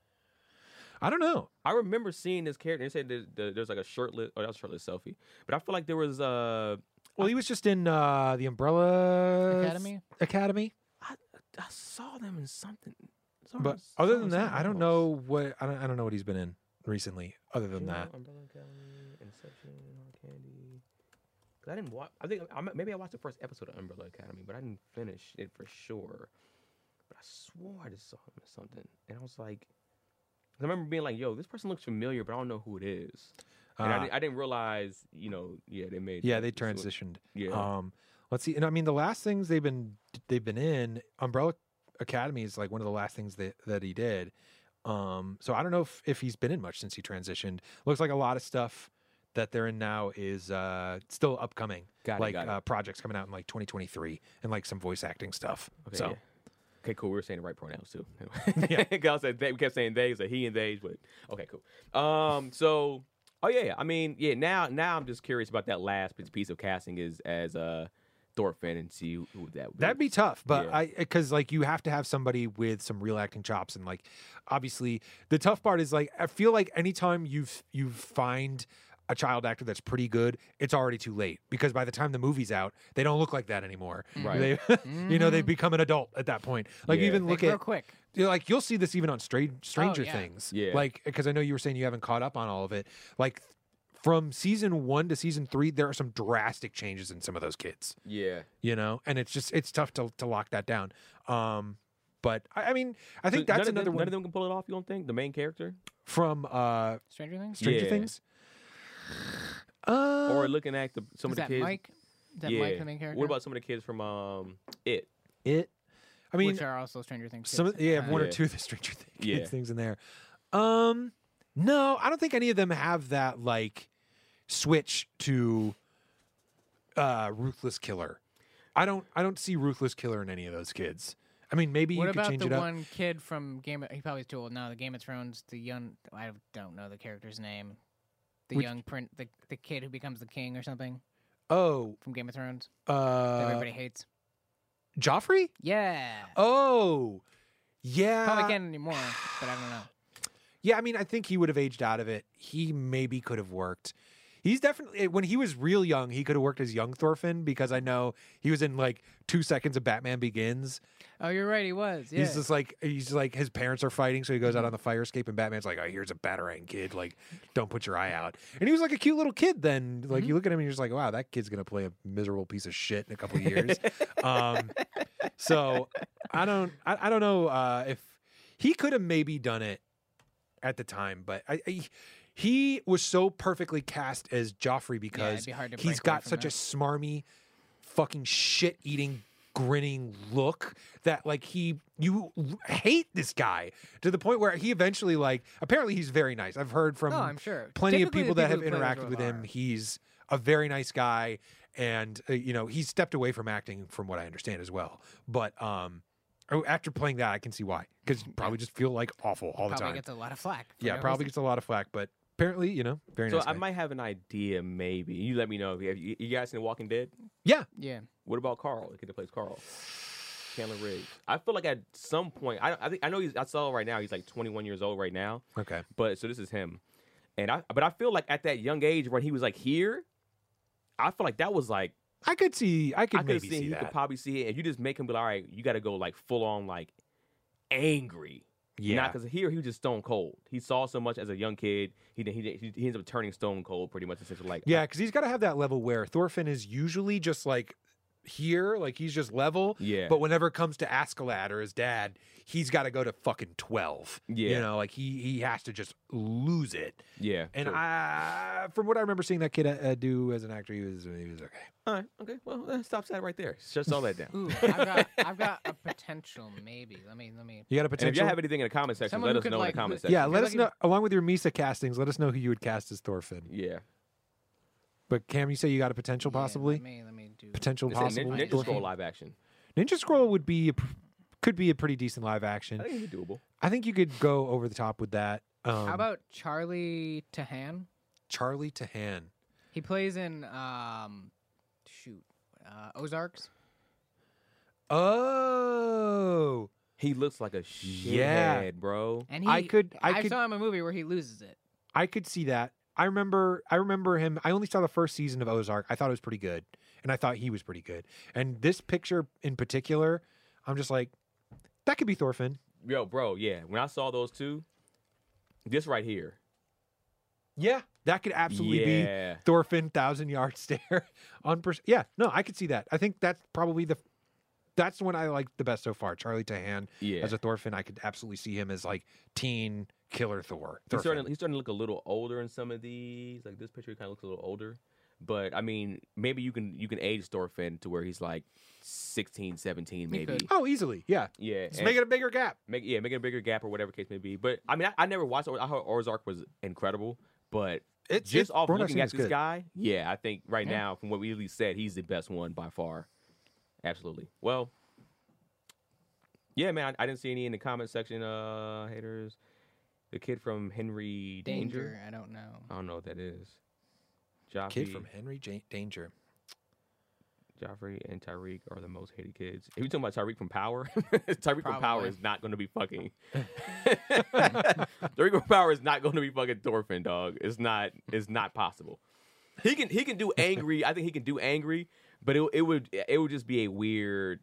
I don't know. I remember seeing this character. They said that there- there's like a shirtless, oh, that was a shirtless selfie. But I feel like there was uh, Well, he was just in uh, the Umbrella Academy? Academy. I, I saw them in something. But Something- other something- than that, I something don't else. know what I don't, I don't know what he's been in recently. Other than Juno, that, Umbrella Academy, Inception, Hard Candy. 'Cause I didn't watch. I think I, maybe I watched the first episode of Umbrella Academy, but I didn't finish it for sure. But I swore I just saw him in something, and I was like, 'cause I remember being like, "Yo, this person looks familiar, but I don't know who it is." And I, Uh, didn't, I didn't realize, you know, yeah, they made. yeah, they this one- transitioned. Yeah, Um, let's see. And I mean, the last things they've been they've been in, Umbrella Academy is like one of the last things that that he did. Um, so I don't know if, if he's been in much since he transitioned. Looks like a lot of stuff that they're in now is uh, still upcoming, got it, like got it. uh, projects coming out in like twenty twenty-three and like some voice acting stuff. Okay, so yeah. Okay, cool. We were saying the right pronouns too. Yeah. I said they, we kept saying they, so he and they, but okay, cool. Um, so oh yeah, yeah. I mean, yeah. Now, now I'm just curious about that last piece- piece of casting is as uh Thorfinn and see who, who that would be. that'd be tough, but Yeah. I because like you have to have somebody with some real acting chops and like obviously the tough part is like I feel like anytime you you find a child actor that's pretty good, it's already too late because by the time the movie's out, they don't look like that anymore. Right. They, you know, they become an adult at that point. Like Yeah. even They look grow at quick. you know, like you'll see this even on Stra- Stranger yeah. Things. Yeah. Like because I know you were saying you haven't caught up on all of it. Like from season one to season three, there are some drastic changes in some of those kids. yeah. You know, and it's just it's tough to to lock that down. Um, but I, I mean, I think So that's none another of them, one None of them can pull it off. You don't think the main character, from uh, Stranger Things. Stranger Yeah. Things. Uh, or looking at the some Is of the that kids? Mike? Is that yeah. Mike the main character? What about some of the kids from um It? it. I mean, which are also Stranger Things. some kids. of- yeah, Uh, one or Yeah. two of the Stranger Things Yeah. things in there. Um, no, I don't think any of them have that like switch to uh ruthless killer. I don't I don't see ruthless killer in any of those kids. I mean, maybe What you could about change the it up. one kid from Game? Of, he probably too old now. The Game of Thrones. The young. I don't know the character's name. The Which- young print. The the kid who becomes the king or something Oh, from Game of Thrones. uh, that everybody hates. Joffrey. Yeah. Oh, yeah. Probably can't anymore, but I don't know. Yeah, I mean, I think he would have aged out of it. He maybe could have worked. He's definitely, when he was real young, he could have worked as young Thorfinn because I know he was in like two seconds of Batman Begins. Oh, you're right. He was. Yeah. He's just like, he's like, his parents are fighting, so he goes out on the fire escape, and Batman's like, oh, here's a Batarang kid. Like, don't put your eye out. And he was like a cute little kid then. Like, you look at him and you're just like, wow, that kid's going to play a miserable piece of shit in a couple of years. um, so I don't, I, I don't know uh, if he could have maybe done it at the time, but I, I he was so perfectly cast as Joffrey because be hard to he's break got away from such a that. smarmy, fucking shit-eating, grinning look that like he you hate this guy to the point where he eventually like apparently he's very nice. I've heard from Oh, I'm sure. plenty Typically, of people the that have people who play this interacted role with him. are. He's a very nice guy, and uh, you know he's stepped away from acting from what I understand as well. But um, oh, after playing that, I can see why because probably just feel like awful all the Probably time. gets a lot of flack. for Yeah, no probably reason. gets a lot of flack, but apparently, you know, very So nice. I guy. might have an idea, maybe. You let me know. If you, have you, you guys seen The Walking Dead? Yeah, Yeah. What about Carl? The kid that plays Carl, Chandler Riggs. I feel like at some point, I I think I know he's. I saw right now he's like twenty-one years old right now. okay. But so this is him, and I. But I feel like at that young age when he was like here, I feel like that was like I could see. I could I could maybe see see you that. could probably see it, and you just make him be like, all right, you got to go like full on like angry. yeah, because here he was just stone cold. He saw so much as a young kid. He he he, he ends up turning stone cold pretty much. Essentially, like yeah, because he's got to have that level where Thorfinn is usually just like here, like he's just level. Yeah. But whenever it comes to Askeladd or his dad, he's got to go to fucking twelve. You Yeah. know, like he he has to just lose it. yeah. And true. I, from what I remember seeing that kid uh, do as an actor, he was he was okay. all right, okay, well, that stops that right there. Shut all that down. Ooh, I've got, I've got a potential maybe. Let me, let me. You got a And if potential. you have anything in the comment section, Someone let who us could, know like, in the comment who- section. yeah, I let feel us like know along with your Misa castings. Let us know who you would cast as Thorfinn. Yeah. But Cam, you say you got a potential Yeah, possibly let me, let me do. potential They say possible Nin- Ninja Thorfinn? Scroll live action. Ninja Scroll would be a, pr- could be a pretty decent live action. I think it'd be doable. I think you could go over the top with that. Um, How about Charlie Tahan? Charlie Tahan? He plays in um, shoot, uh, Ozarks. Oh, He looks like a shithead, Yeah. bro. And he, I could- I could- saw him in a movie where he loses it. I could see that. I remember. I remember him. I only saw the first season of Ozark. I thought it was pretty good, and I thought he was pretty good. And this picture in particular, I'm just like, that could be Thorfinn. Yo, bro, yeah. When I saw those two, this right here. Yeah, that could absolutely Yeah. be Thorfinn thousand yard stare on. Pers- yeah, no, I could see that. I think that's probably the. That's the one I like the best so far. Charlie Tahan Yeah. as a Thorfinn. I could absolutely see him as like teen killer Thor. He's starting, Thorfinn. he's starting to look a little older in some of these. Like this picture, he kind of looks a little older. But I mean, maybe you can you can age Thorfinn to where he's like sixteen, seventeen, He maybe. could. Oh, easily. Yeah. Yeah, Just and make it a bigger gap. make yeah, make it a bigger gap or whatever case may be. But I mean, I, I never watched. I heard Ozark was incredible, but It's just off from what I've looking seen, at it's this good. guy, yeah, I think right Yeah. now, from what we at least said, he's the best one by far. Absolutely. Well, yeah, man, I, I didn't see any in the comment section. Uh, haters. The kid from Henry Danger. Danger. I don't know. I don't know what that is. Joffrey, Kid from Henry J- Danger. Joffrey and Tyreek are the most hated kids. If you're talking about Tyreek from Power, Tyreek from Power Probably. is not going to be fucking. Tyreek from Power is not going to be fucking Thorfinn, dog. It's not. It's not possible. He can. He can do angry. I think he can do angry, but it it would it would just be a weird.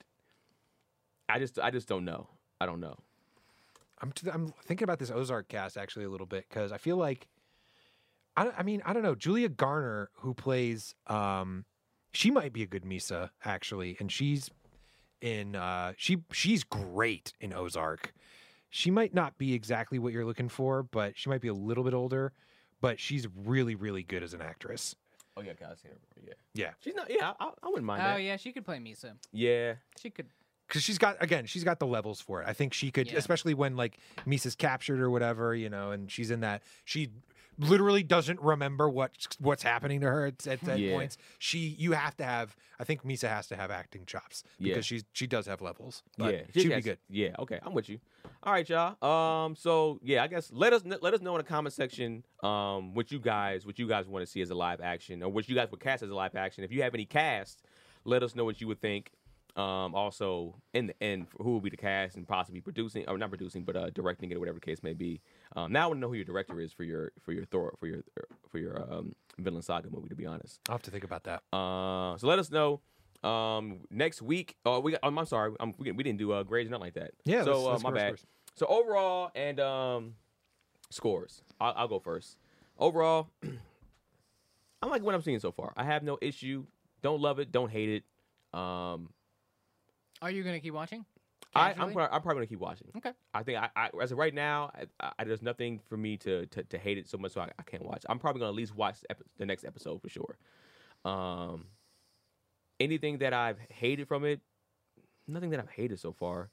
I just I just don't know. I don't know. I'm t- I'm thinking about this Ozark cast actually a little bit because I feel like I, don't- I mean I don't know Julia Garner who plays um she might be a good Misa actually and she's in uh she she's great in Ozark. She might not be exactly what you're looking for, but she might be a little bit older, but she's really really good as an actress. Oh yeah, guys, here. Yeah, Yeah, she's not. Yeah, I, I wouldn't mind Oh that. yeah, she could play Misa. Yeah, She could. because she's got again she's got the levels for it. I think she could, Yeah. especially when like Misa's captured or whatever, you know, and she's in that she literally doesn't remember what what's happening to her at, at that Yeah. points. She you have to have I think Misa has to have acting chops because Yeah. she's she does have levels. But yeah, she'd has- be good. Yeah, okay, I'm with you. All right, y'all. Um, so yeah, I guess let us kn- let us know in the comment section um what you guys what you guys want to see as a live action or what you guys would cast as a live action. If you have any cast, let us know what you would think. Um, also in the end, who will be the cast and possibly producing or not producing, but uh, directing it or whatever the case may be. Um, now I want to know who your director is for your for your Thor for your for your um, Vinland Saga movie. To be honest, I'll have to think about that. uh, so let us know um, next week. Oh, we got, um, I'm sorry, I'm, we, we didn't do uh, grades or nothing like that. Yeah, so let's- uh, let's my go bad. first. So overall and um, scores. I'll, I'll go first. Overall, I like what I'm seeing so far. I have no issue. Don't love it. Don't hate it. Um, Are you gonna keep watching? I, I'm, Casually? pro- I'm probably gonna keep watching. Okay. I think I, I as of right now, I, I, there's nothing for me to, to, to hate it so much, so I, I can't watch. I'm probably gonna at least watch the, epi- the next episode for sure. Um, anything that I've hated from it, nothing that I've hated so far.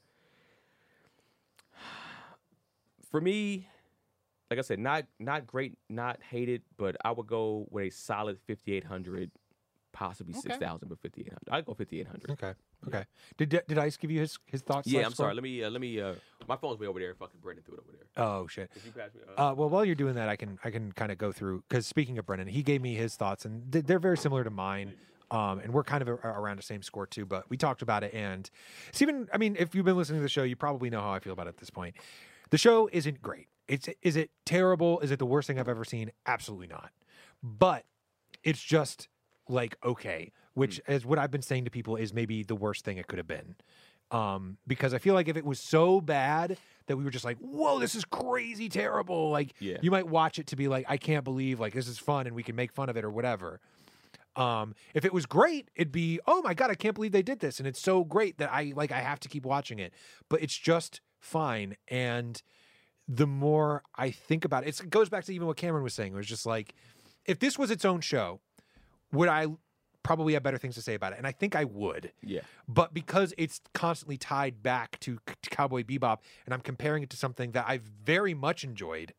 For me, like I said, not not great, not hated, but I would go with a solid fifty-eight hundred, possibly Okay. six thousand, but fifty-eight hundred. I'd go fifty-eight hundred. Okay. Okay. Did did Ice give you his his thoughts? Yeah, slash I'm score? sorry. Let me uh, let me. Uh, my phone's way over there. Fucking Brendan threw it over there. Oh shit. Could you pass me? Uh, Uh, well, while you're doing that, I can I can kind of go through because speaking of Brennan, he gave me his thoughts, and th- they're very similar to mine. Um, and we're kind of a- around the same score too. But we talked about it, and Stephen, I mean, if you've been listening to the show, you probably know how I feel about it at this point. The show isn't great. It's is it terrible? Is it the worst thing I've ever seen? Absolutely not. But it's just like okay, which is what I've been saying to people is maybe the worst thing it could have been. Um, because I feel like if it was so bad that we were just like, whoa, this is crazy terrible. Like Yeah. you might watch it to be like, I can't believe like this is fun and we can make fun of it or whatever. Um, if it was great, it'd be, oh my God, I can't believe they did this. And it's so great that I like I have to keep watching it. But it's just fine. And the more I think about it, it's, it goes back to even what Cameron was saying. It was just like, if this was its own show, would I probably have better things to say about it? And I think I would. yeah. But because it's constantly tied back to, to Cowboy Bebop, and I'm comparing it to something that I've very much enjoyed,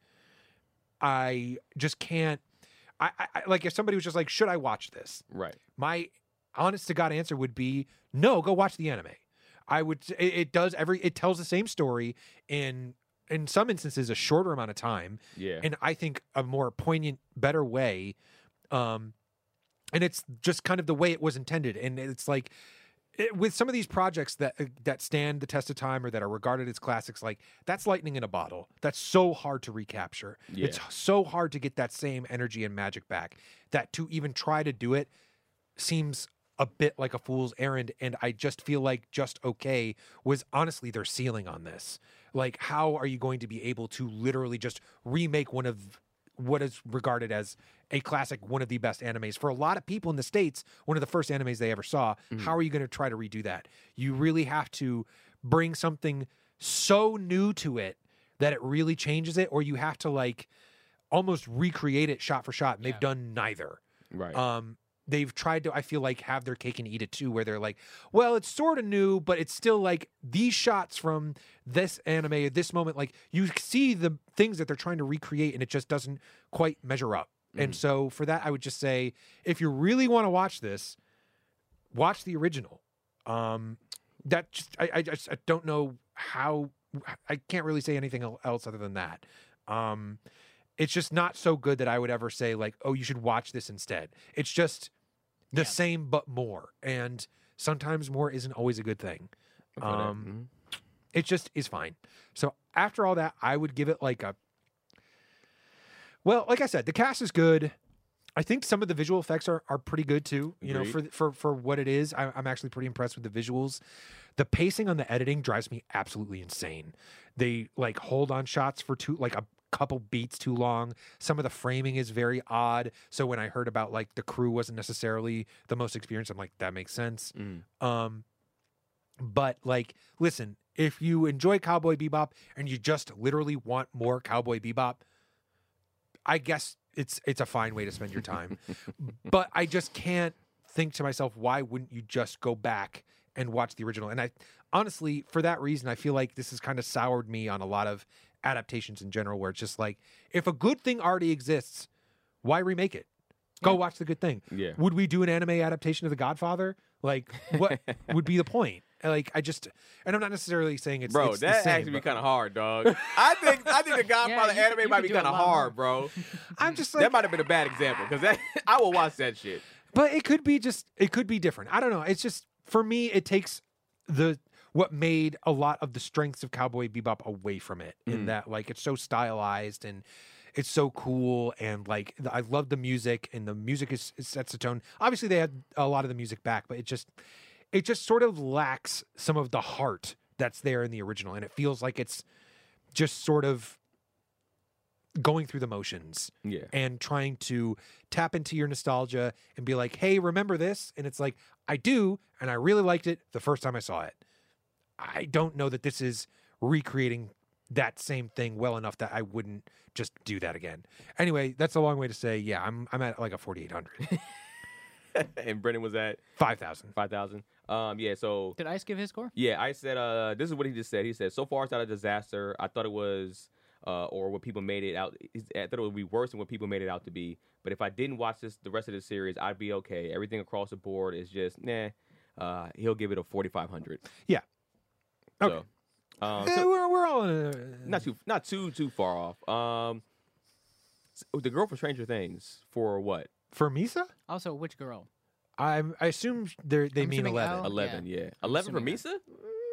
I just can't. I, I I- like if somebody was just like, should I watch this? Right. My honest to God answer would be no. Go watch the anime. I would. It, it does every. It tells the same story in in some instances a shorter amount of time, Yeah. and I think a more poignant, better way. Um, and it's just kind of the way it was intended. And it's like it, with some of these projects that that stand the test of time or that are regarded as classics, like that's lightning in a bottle. That's so hard to recapture. Yeah. It's so hard to get that same energy and magic back. That to even try to do it seems a bit like a fool's errand. And I just feel like Just Okay was honestly their ceiling on this. Like, how are you going to be able to literally just remake one of what is regarded as a classic, one of the best animes for a lot of people in the States, one of the first animes they ever saw? How are you going to try to redo that? You really have to bring something so new to it that it really changes it, or you have to like almost recreate it shot for shot. And they've Yeah. done neither. Right. Um, they've tried to, I feel like, have their cake and eat it too, where they're like, well, it's sort of new, but it's still like these shots from this anime at this moment, like you see the things that they're trying to recreate and it just doesn't quite measure up. And so for that, I would just say, if you really want to watch this, watch the original. Um, that just, I, I just I don't know how, I can't really say anything el- else other than that. Um, it's just not so good that I would ever say like, oh, you should watch this instead. It's just the Yeah. same but more, and sometimes more isn't always a good thing. I feel that. Um, it just is fine. So after all that, I would give it like a. Well, like I said, the cast is good. I think some of the visual effects are, are pretty good too. You know, Agreed. for for for what it is, I, I'm actually pretty impressed with the visuals. The pacing on the editing drives me absolutely insane. They like hold on shots for too like a couple beats too long. Some of the framing is very odd. So when I heard about like the crew wasn't necessarily the most experienced, I'm like, that makes sense. Mm. Um, but like, listen, if you enjoy Cowboy Bebop and you just literally want more Cowboy Bebop, I guess it's it's a fine way to spend your time. But I just can't think to myself, why wouldn't you just go back and watch the original? And I honestly, for that reason, I feel like this has kind of soured me on a lot of adaptations in general, where it's just like, if a good thing already exists, why remake it? Go Yeah. watch the good thing. Yeah. Would we do an anime adaptation of The Godfather? Like, what would be the point? Like, I just, and I'm not necessarily saying it's Bro, it's the that same, actually be but kind of hard, dog. I think I think the Godfather you- anime you might could be do a kind of lot more. hard, bro. I'm just like, That might have been a bad example because that I will watch that shit. but it could be just, it could be different. I don't know. It's just, for me, it takes the, what made a lot of the strengths of Cowboy Bebop away from it. In Mm. that, like, it's so stylized and it's so cool, and like I love the music, and the music is, is sets the tone. Obviously, they had a lot of the music back, but it just it just sort of lacks some of the heart that's there in the original, and it feels like it's just sort of going through the motions Yeah. and trying to tap into your nostalgia and be like, hey, remember this? And it's like, I do, and I really liked it the first time I saw it. I don't know that this is recreating that same thing well enough that I wouldn't just do that again. Anyway, that's a long way to say, yeah, I'm I'm at like a forty-eight hundred. And Brendan was at five thousand. five thousand. Um, yeah, so Did Ice give his score? yeah, I said uh this is what he just said. He said, so far it's not a disaster. I thought it was uh or what people made it out I thought it would be worse than what people made it out to be. But if I didn't watch this the rest of the series, I'd be okay. Everything across the board is just nah. Uh he'll give it a forty-five hundred. Yeah. Okay. So, um, Eh, so we're, we're all in a, not too not too too far off. Um s- the girl from Stranger Things for what? for Misa? Also, which girl? I'm, I assume they're, they I'm mean assuming eleven. Al- eleven, yeah. yeah. I'm eleven for assuming Misa?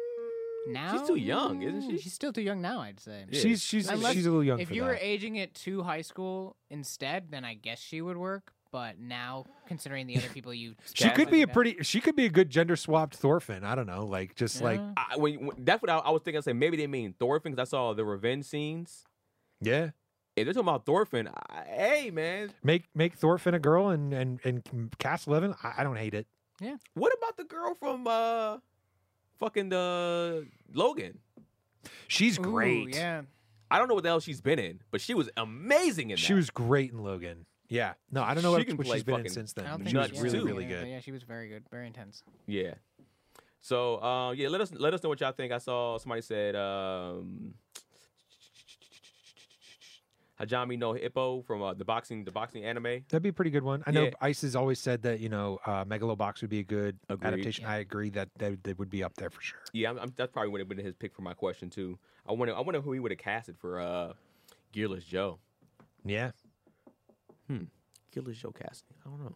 Now She's too young, isn't she? Mm, She's still too young now, I'd say. Yeah. She's she's Unless- she's a little young If for you that. were aging it to high school instead, then I guess she would work. But now, considering the other people you, She could be a Yeah. pretty. She could be a good gender swapped Thorfinn. I don't know, like just like Yeah. I, when, when, that's what I, I was thinking. I said maybe they mean Thorfinn because I saw the revenge scenes. yeah. If they're talking about Thorfinn, I, hey man, Make make Thorfinn a girl and and and cast eleven. I, I don't hate it. what about the girl from uh, fucking the Logan? She's Ooh, great. yeah. I don't know what the hell she's been in, but she was amazing in that. She was great in Logan. Yeah. No, I don't know She what, can what play she's been in fucking since then. I don't but think she was nuts, really too. really yeah, good. Yeah, she was very good, very intense. yeah. So uh, yeah, let us let us know what y'all think. I saw somebody said um, Hajime no Hippo from uh, the boxing the boxing anime. That'd be a pretty good one. I know Yeah. Ice has always said that you know uh, Megalobox would be a good Agreed. adaptation. Yeah. I agree that they, they would be up there for sure. Yeah, I'm, I'm, that's probably would have been his pick for my question too. I wonder I wonder who he would have casted for uh, Gearless Joe. Yeah. Gearless Joe casting. I don't know.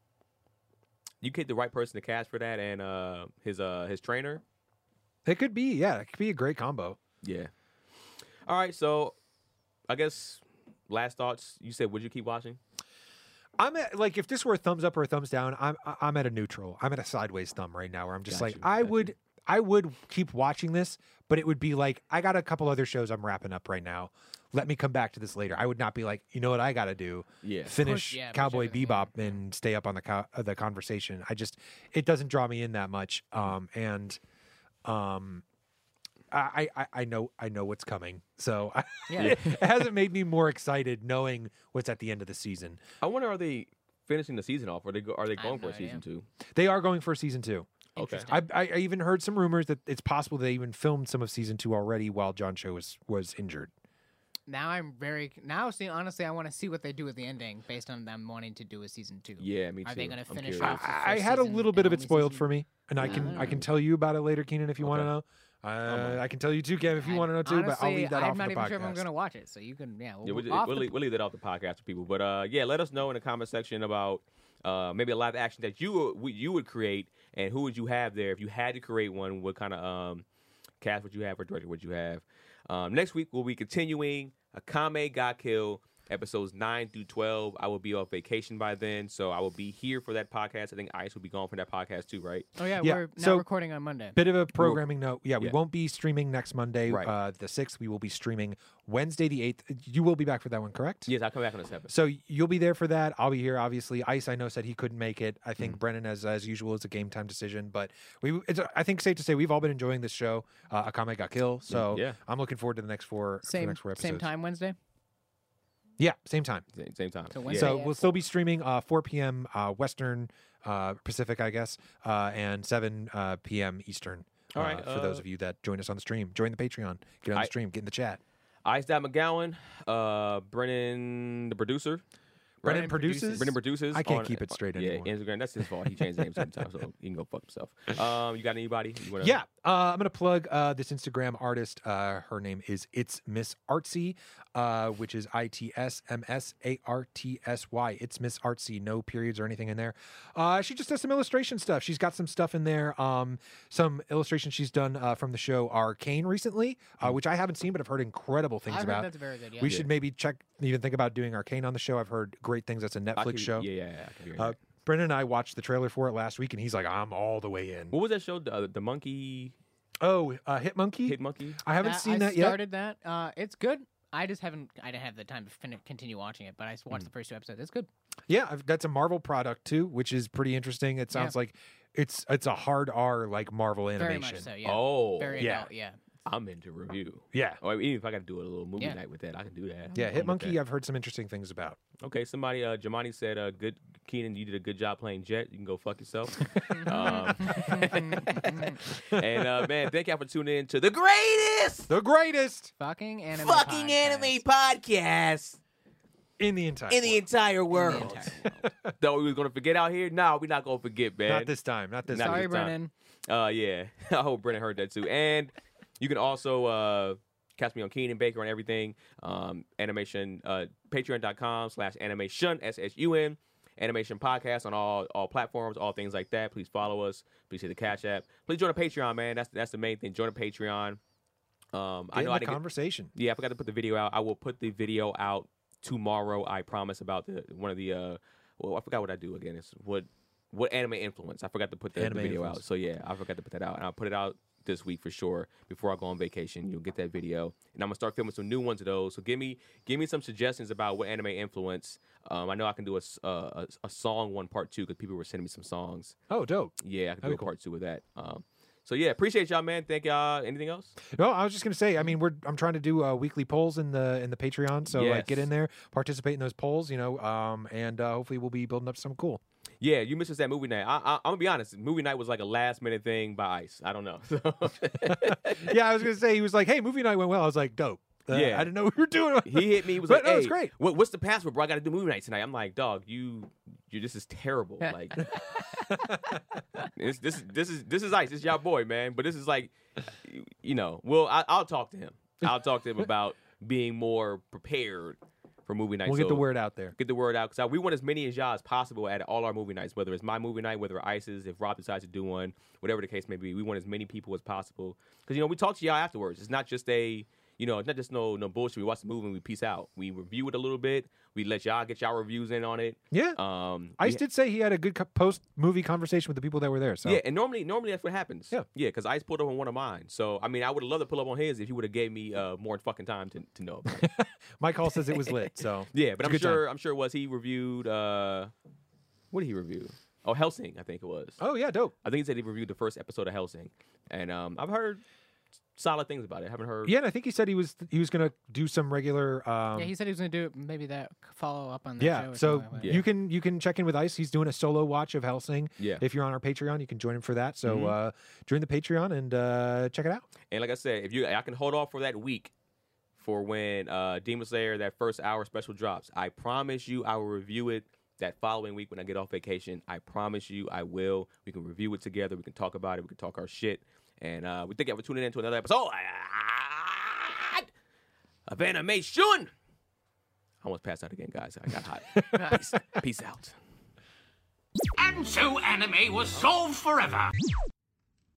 You get the right person to cast for that, and uh, his uh, his trainer. It could be. Yeah, it could be a great combo. Yeah. All right, so I guess last thoughts. You said, would you keep watching? I'm at, like, if this were a thumbs up or a thumbs down, I'm I'm at a neutral. I'm at a sideways thumb right now, where I'm just Got like, you, I got you. would I would keep watching this, but it would be like, I got a couple other shows I'm wrapping up right now. Let me come back to this later. I would not be like, you know what I got to do? Yeah. Finish yeah, push Cowboy everything, Bebop and stay up on the co- uh, the conversation. I just it doesn't draw me in that much. Um and um. I, I, I know I know what's coming, so Yeah. it hasn't made me more excited knowing what's at the end of the season. I wonder, are they finishing the season off, or are they go, are they I going have for a no season idea. two? They are going for season two. Okay. Interesting. I, I I even heard some rumors that it's possible they even filmed some of season two already while John Cho was was injured. Now I'm very now. See, honestly, I want to see what they do with the ending based on them wanting to do a season two. Yeah, me too. Are they going to I'm finish curious. off? the I, I first had a season little bit of and it only spoiled season- for me, and I can I can tell you about it later, Keenan, if you want to Okay. know. Uh, I can tell you too, Kev, if you I- want to know too. but I'll honestly, leave that I'm off not the even podcast. sure if I'm going to watch it, so you can. Yeah, we'll, Yeah, we'll, off we'll, the- leave, we'll leave that off the podcast for people. But uh, yeah, let us know in the comment section about uh, maybe a live action that you would- you would create, and who would you have there if you had to create one? What kind of um, cast would you have, or director would you have? Um, next week we'll be continuing Akame Got Killed, episodes nine through twelve. I will be off vacation by then, so I will be here for that podcast. I think Ice will be gone for that podcast too, right? Oh yeah, Yeah, we're now so- recording on Monday. Bit of a programming note. Yeah, we Yeah. won't be streaming next Monday, Right. uh, the sixth. We will be streaming Wednesday, the eighth. You will be back for that one, correct? Yes, I'll come back on the seventh. So you'll be there for that. I'll be here, obviously. Ice, I know, said he couldn't make it. I Mm. think Brennan, as as usual, is a game time decision. But we, it's, I think, safe to say we've all been enjoying this show. Uh, Akame Got Killed. So Yeah. I'm looking forward to the next four, for the Same next four episodes. same time Wednesday. Yeah, same time. Same, same time. So Yeah. Wednesday- So at we'll still be streaming uh, four p.m. Uh, Western uh, Pacific, I guess, uh, and seven uh, p.m. Eastern. All uh, right, for those uh, of you that join us on the stream, join the Patreon, get on the I- stream, get in the chat. Ice Dot McGowan, uh, Brennan, the producer. Brennan produces. Brennan produces. I can't on- keep it straight yeah, anymore. Instagram. That's his fault. He changed his name sometimes, so he can go fuck himself. Um, you got anybody? You wanna... Yeah, uh, I'm gonna plug uh, this Instagram artist. Uh, her name is It's Miss Artsy, uh, which is I T S M S A R T S Y. It's Miss Artsy, no periods or anything in there. Uh, she just does some illustration stuff. She's got some stuff in there. Um, some illustrations she's done uh, from the show Arcane recently, uh, which I haven't seen, but I've heard incredible things I've heard about. that's very good. Yeah. We should maybe check, even think about doing Arcane on the show. I've heard great things. That's a I Netflix can- show. Yeah, yeah, yeah. I can hear Uh, that. Brendan and I watched the trailer for it last week, and he's like, "I'm all the way in." What was that show? The, uh, the monkey Oh, uh, Hit Monkey. hit monkey. I haven't That- seen I that yet. started that. Uh, it's good. I just haven't. I didn't have the time to fin- continue watching it, but I watched the first two episodes. It's good. Yeah, I've, that's a Marvel product too, which is pretty interesting. It sounds like it's it's a hard R like Marvel animation. Very much so. Yeah. Oh, Very yeah. adult. Yeah. I'm into review. Yeah, Or even if I got to do a little movie Yeah. night with that, I can do that. yeah. I'm Hit with Monkey, that. I've heard some interesting things about. Okay, somebody, uh, Jamani said, uh, "Good, Keenan, you did a good job playing Jet. You can go fuck yourself." um, and uh, man, thank y'all for tuning in to the greatest The greatest Fucking anime. fucking podcast. anime podcast in the entire in the entire In the world. entire world. Though we was gonna forget out here, no, we're not gonna forget, man. Not this time. Not this Not time. Sorry, this time. Brennan. Uh, yeah. I hope Brennan heard that too. And you can also uh, catch me on Keenan Baker on everything. Um, animation, uh, patreon.com slash animation, S S U N. Animation podcast on all all platforms, all things like that. Please follow us. Please hit the Cash App. Please join the Patreon, man. That's that's the main thing. Join the Patreon. Um, Get I know in I the didn't get, conversation. yeah, I forgot to put the video out. I will put the video out tomorrow. I promise about the one of the. Uh, well, I forgot what I do again. It's what what anime influence. I forgot to put the, the Anime video influence. out. So yeah, I forgot to put that out, and I'll put it out this week for sure before I go on vacation. You'll get that video, and I'm gonna start filming some new ones of those. So give me give me some suggestions about what anime influence. Um, I know I can do a s- uh, a, a song one part two because people were sending me some songs. Oh, dope. Yeah, I can That'd do be a cool. part two of that. Um, so yeah, appreciate y'all, man. Thank y'all. Anything else? No, I was just gonna say. I mean, we're I'm trying to do uh, weekly polls in the in the Patreon. So like, get Yes. in there, participate in those polls. You know, um, and uh, hopefully we'll be building up something cool. Yeah, you missed us that movie night. I, I, I'm gonna be honest. Movie night was like a last minute thing by Ice. I don't know. Yeah, I was gonna say he was like, "Hey, movie night went well." I was like, "Dope." Uh, Yeah. I didn't know we were doing. He hit me. He was But like, no, "Hey, it's great. What, what's the password, bro? I got to do movie night tonight." I'm like, "Dog, you, you. This is terrible. Like, this, this, this is this is Ice. This is y'all boy, man. But this is like, you, you know. Well, I, I'll talk to him. I'll talk to him about being more prepared for movie night. We'll get the So word out there. Get the word out because we want as many as y'all as possible at all our movie nights. Whether it's my movie night, whether Ice's, if Rob decides to do one, whatever the case may be, we want as many people as possible. Because you know we talk to y'all afterwards. It's not just a you know, it's not just no no bullshit. We watch the movie and we peace out. We review it a little bit. We let y'all get y'all reviews in on it. Yeah. Um, Ice we- did say he had a good co- post movie conversation with the people that were there. So Yeah, and normally normally that's what happens. Yeah. yeah, because Ice pulled up on one of mine. So I mean, I would have loved to pull up on his if he would have gave me uh, more fucking time to, to know about it. Mike Hall says it was lit. So Yeah, but It's a I'm good time. sure I'm sure it was he reviewed. Uh, what did he review? Oh, Hellsing, I think it was. oh yeah, dope. I think he said he reviewed the first episode of Hellsing, and um, I've heard solid things about it. haven't heard. Yeah, and I think he said he was he was gonna do some regular. Um, yeah, he said he was going to do maybe that follow up on that yeah, show. or so something like that. Yeah. you can you can check in with Ice. He's doing a solo watch of Hellsing. Yeah. If you're on our Patreon, you can join him for that. So Mhm. uh, join the Patreon and uh, check it out. And like I said, if you, I can hold off for that week for when uh, Demon Slayer that first hour special drops. I promise you, I will review it that following week when I get off vacation. I promise you, I will. We can review it together. We can talk about it. We can talk our shit. And uh, we thank you for tuning in to another episode of Animation. I almost passed out again, guys. I got hot. Peace. Peace out. And so anime was solved forever.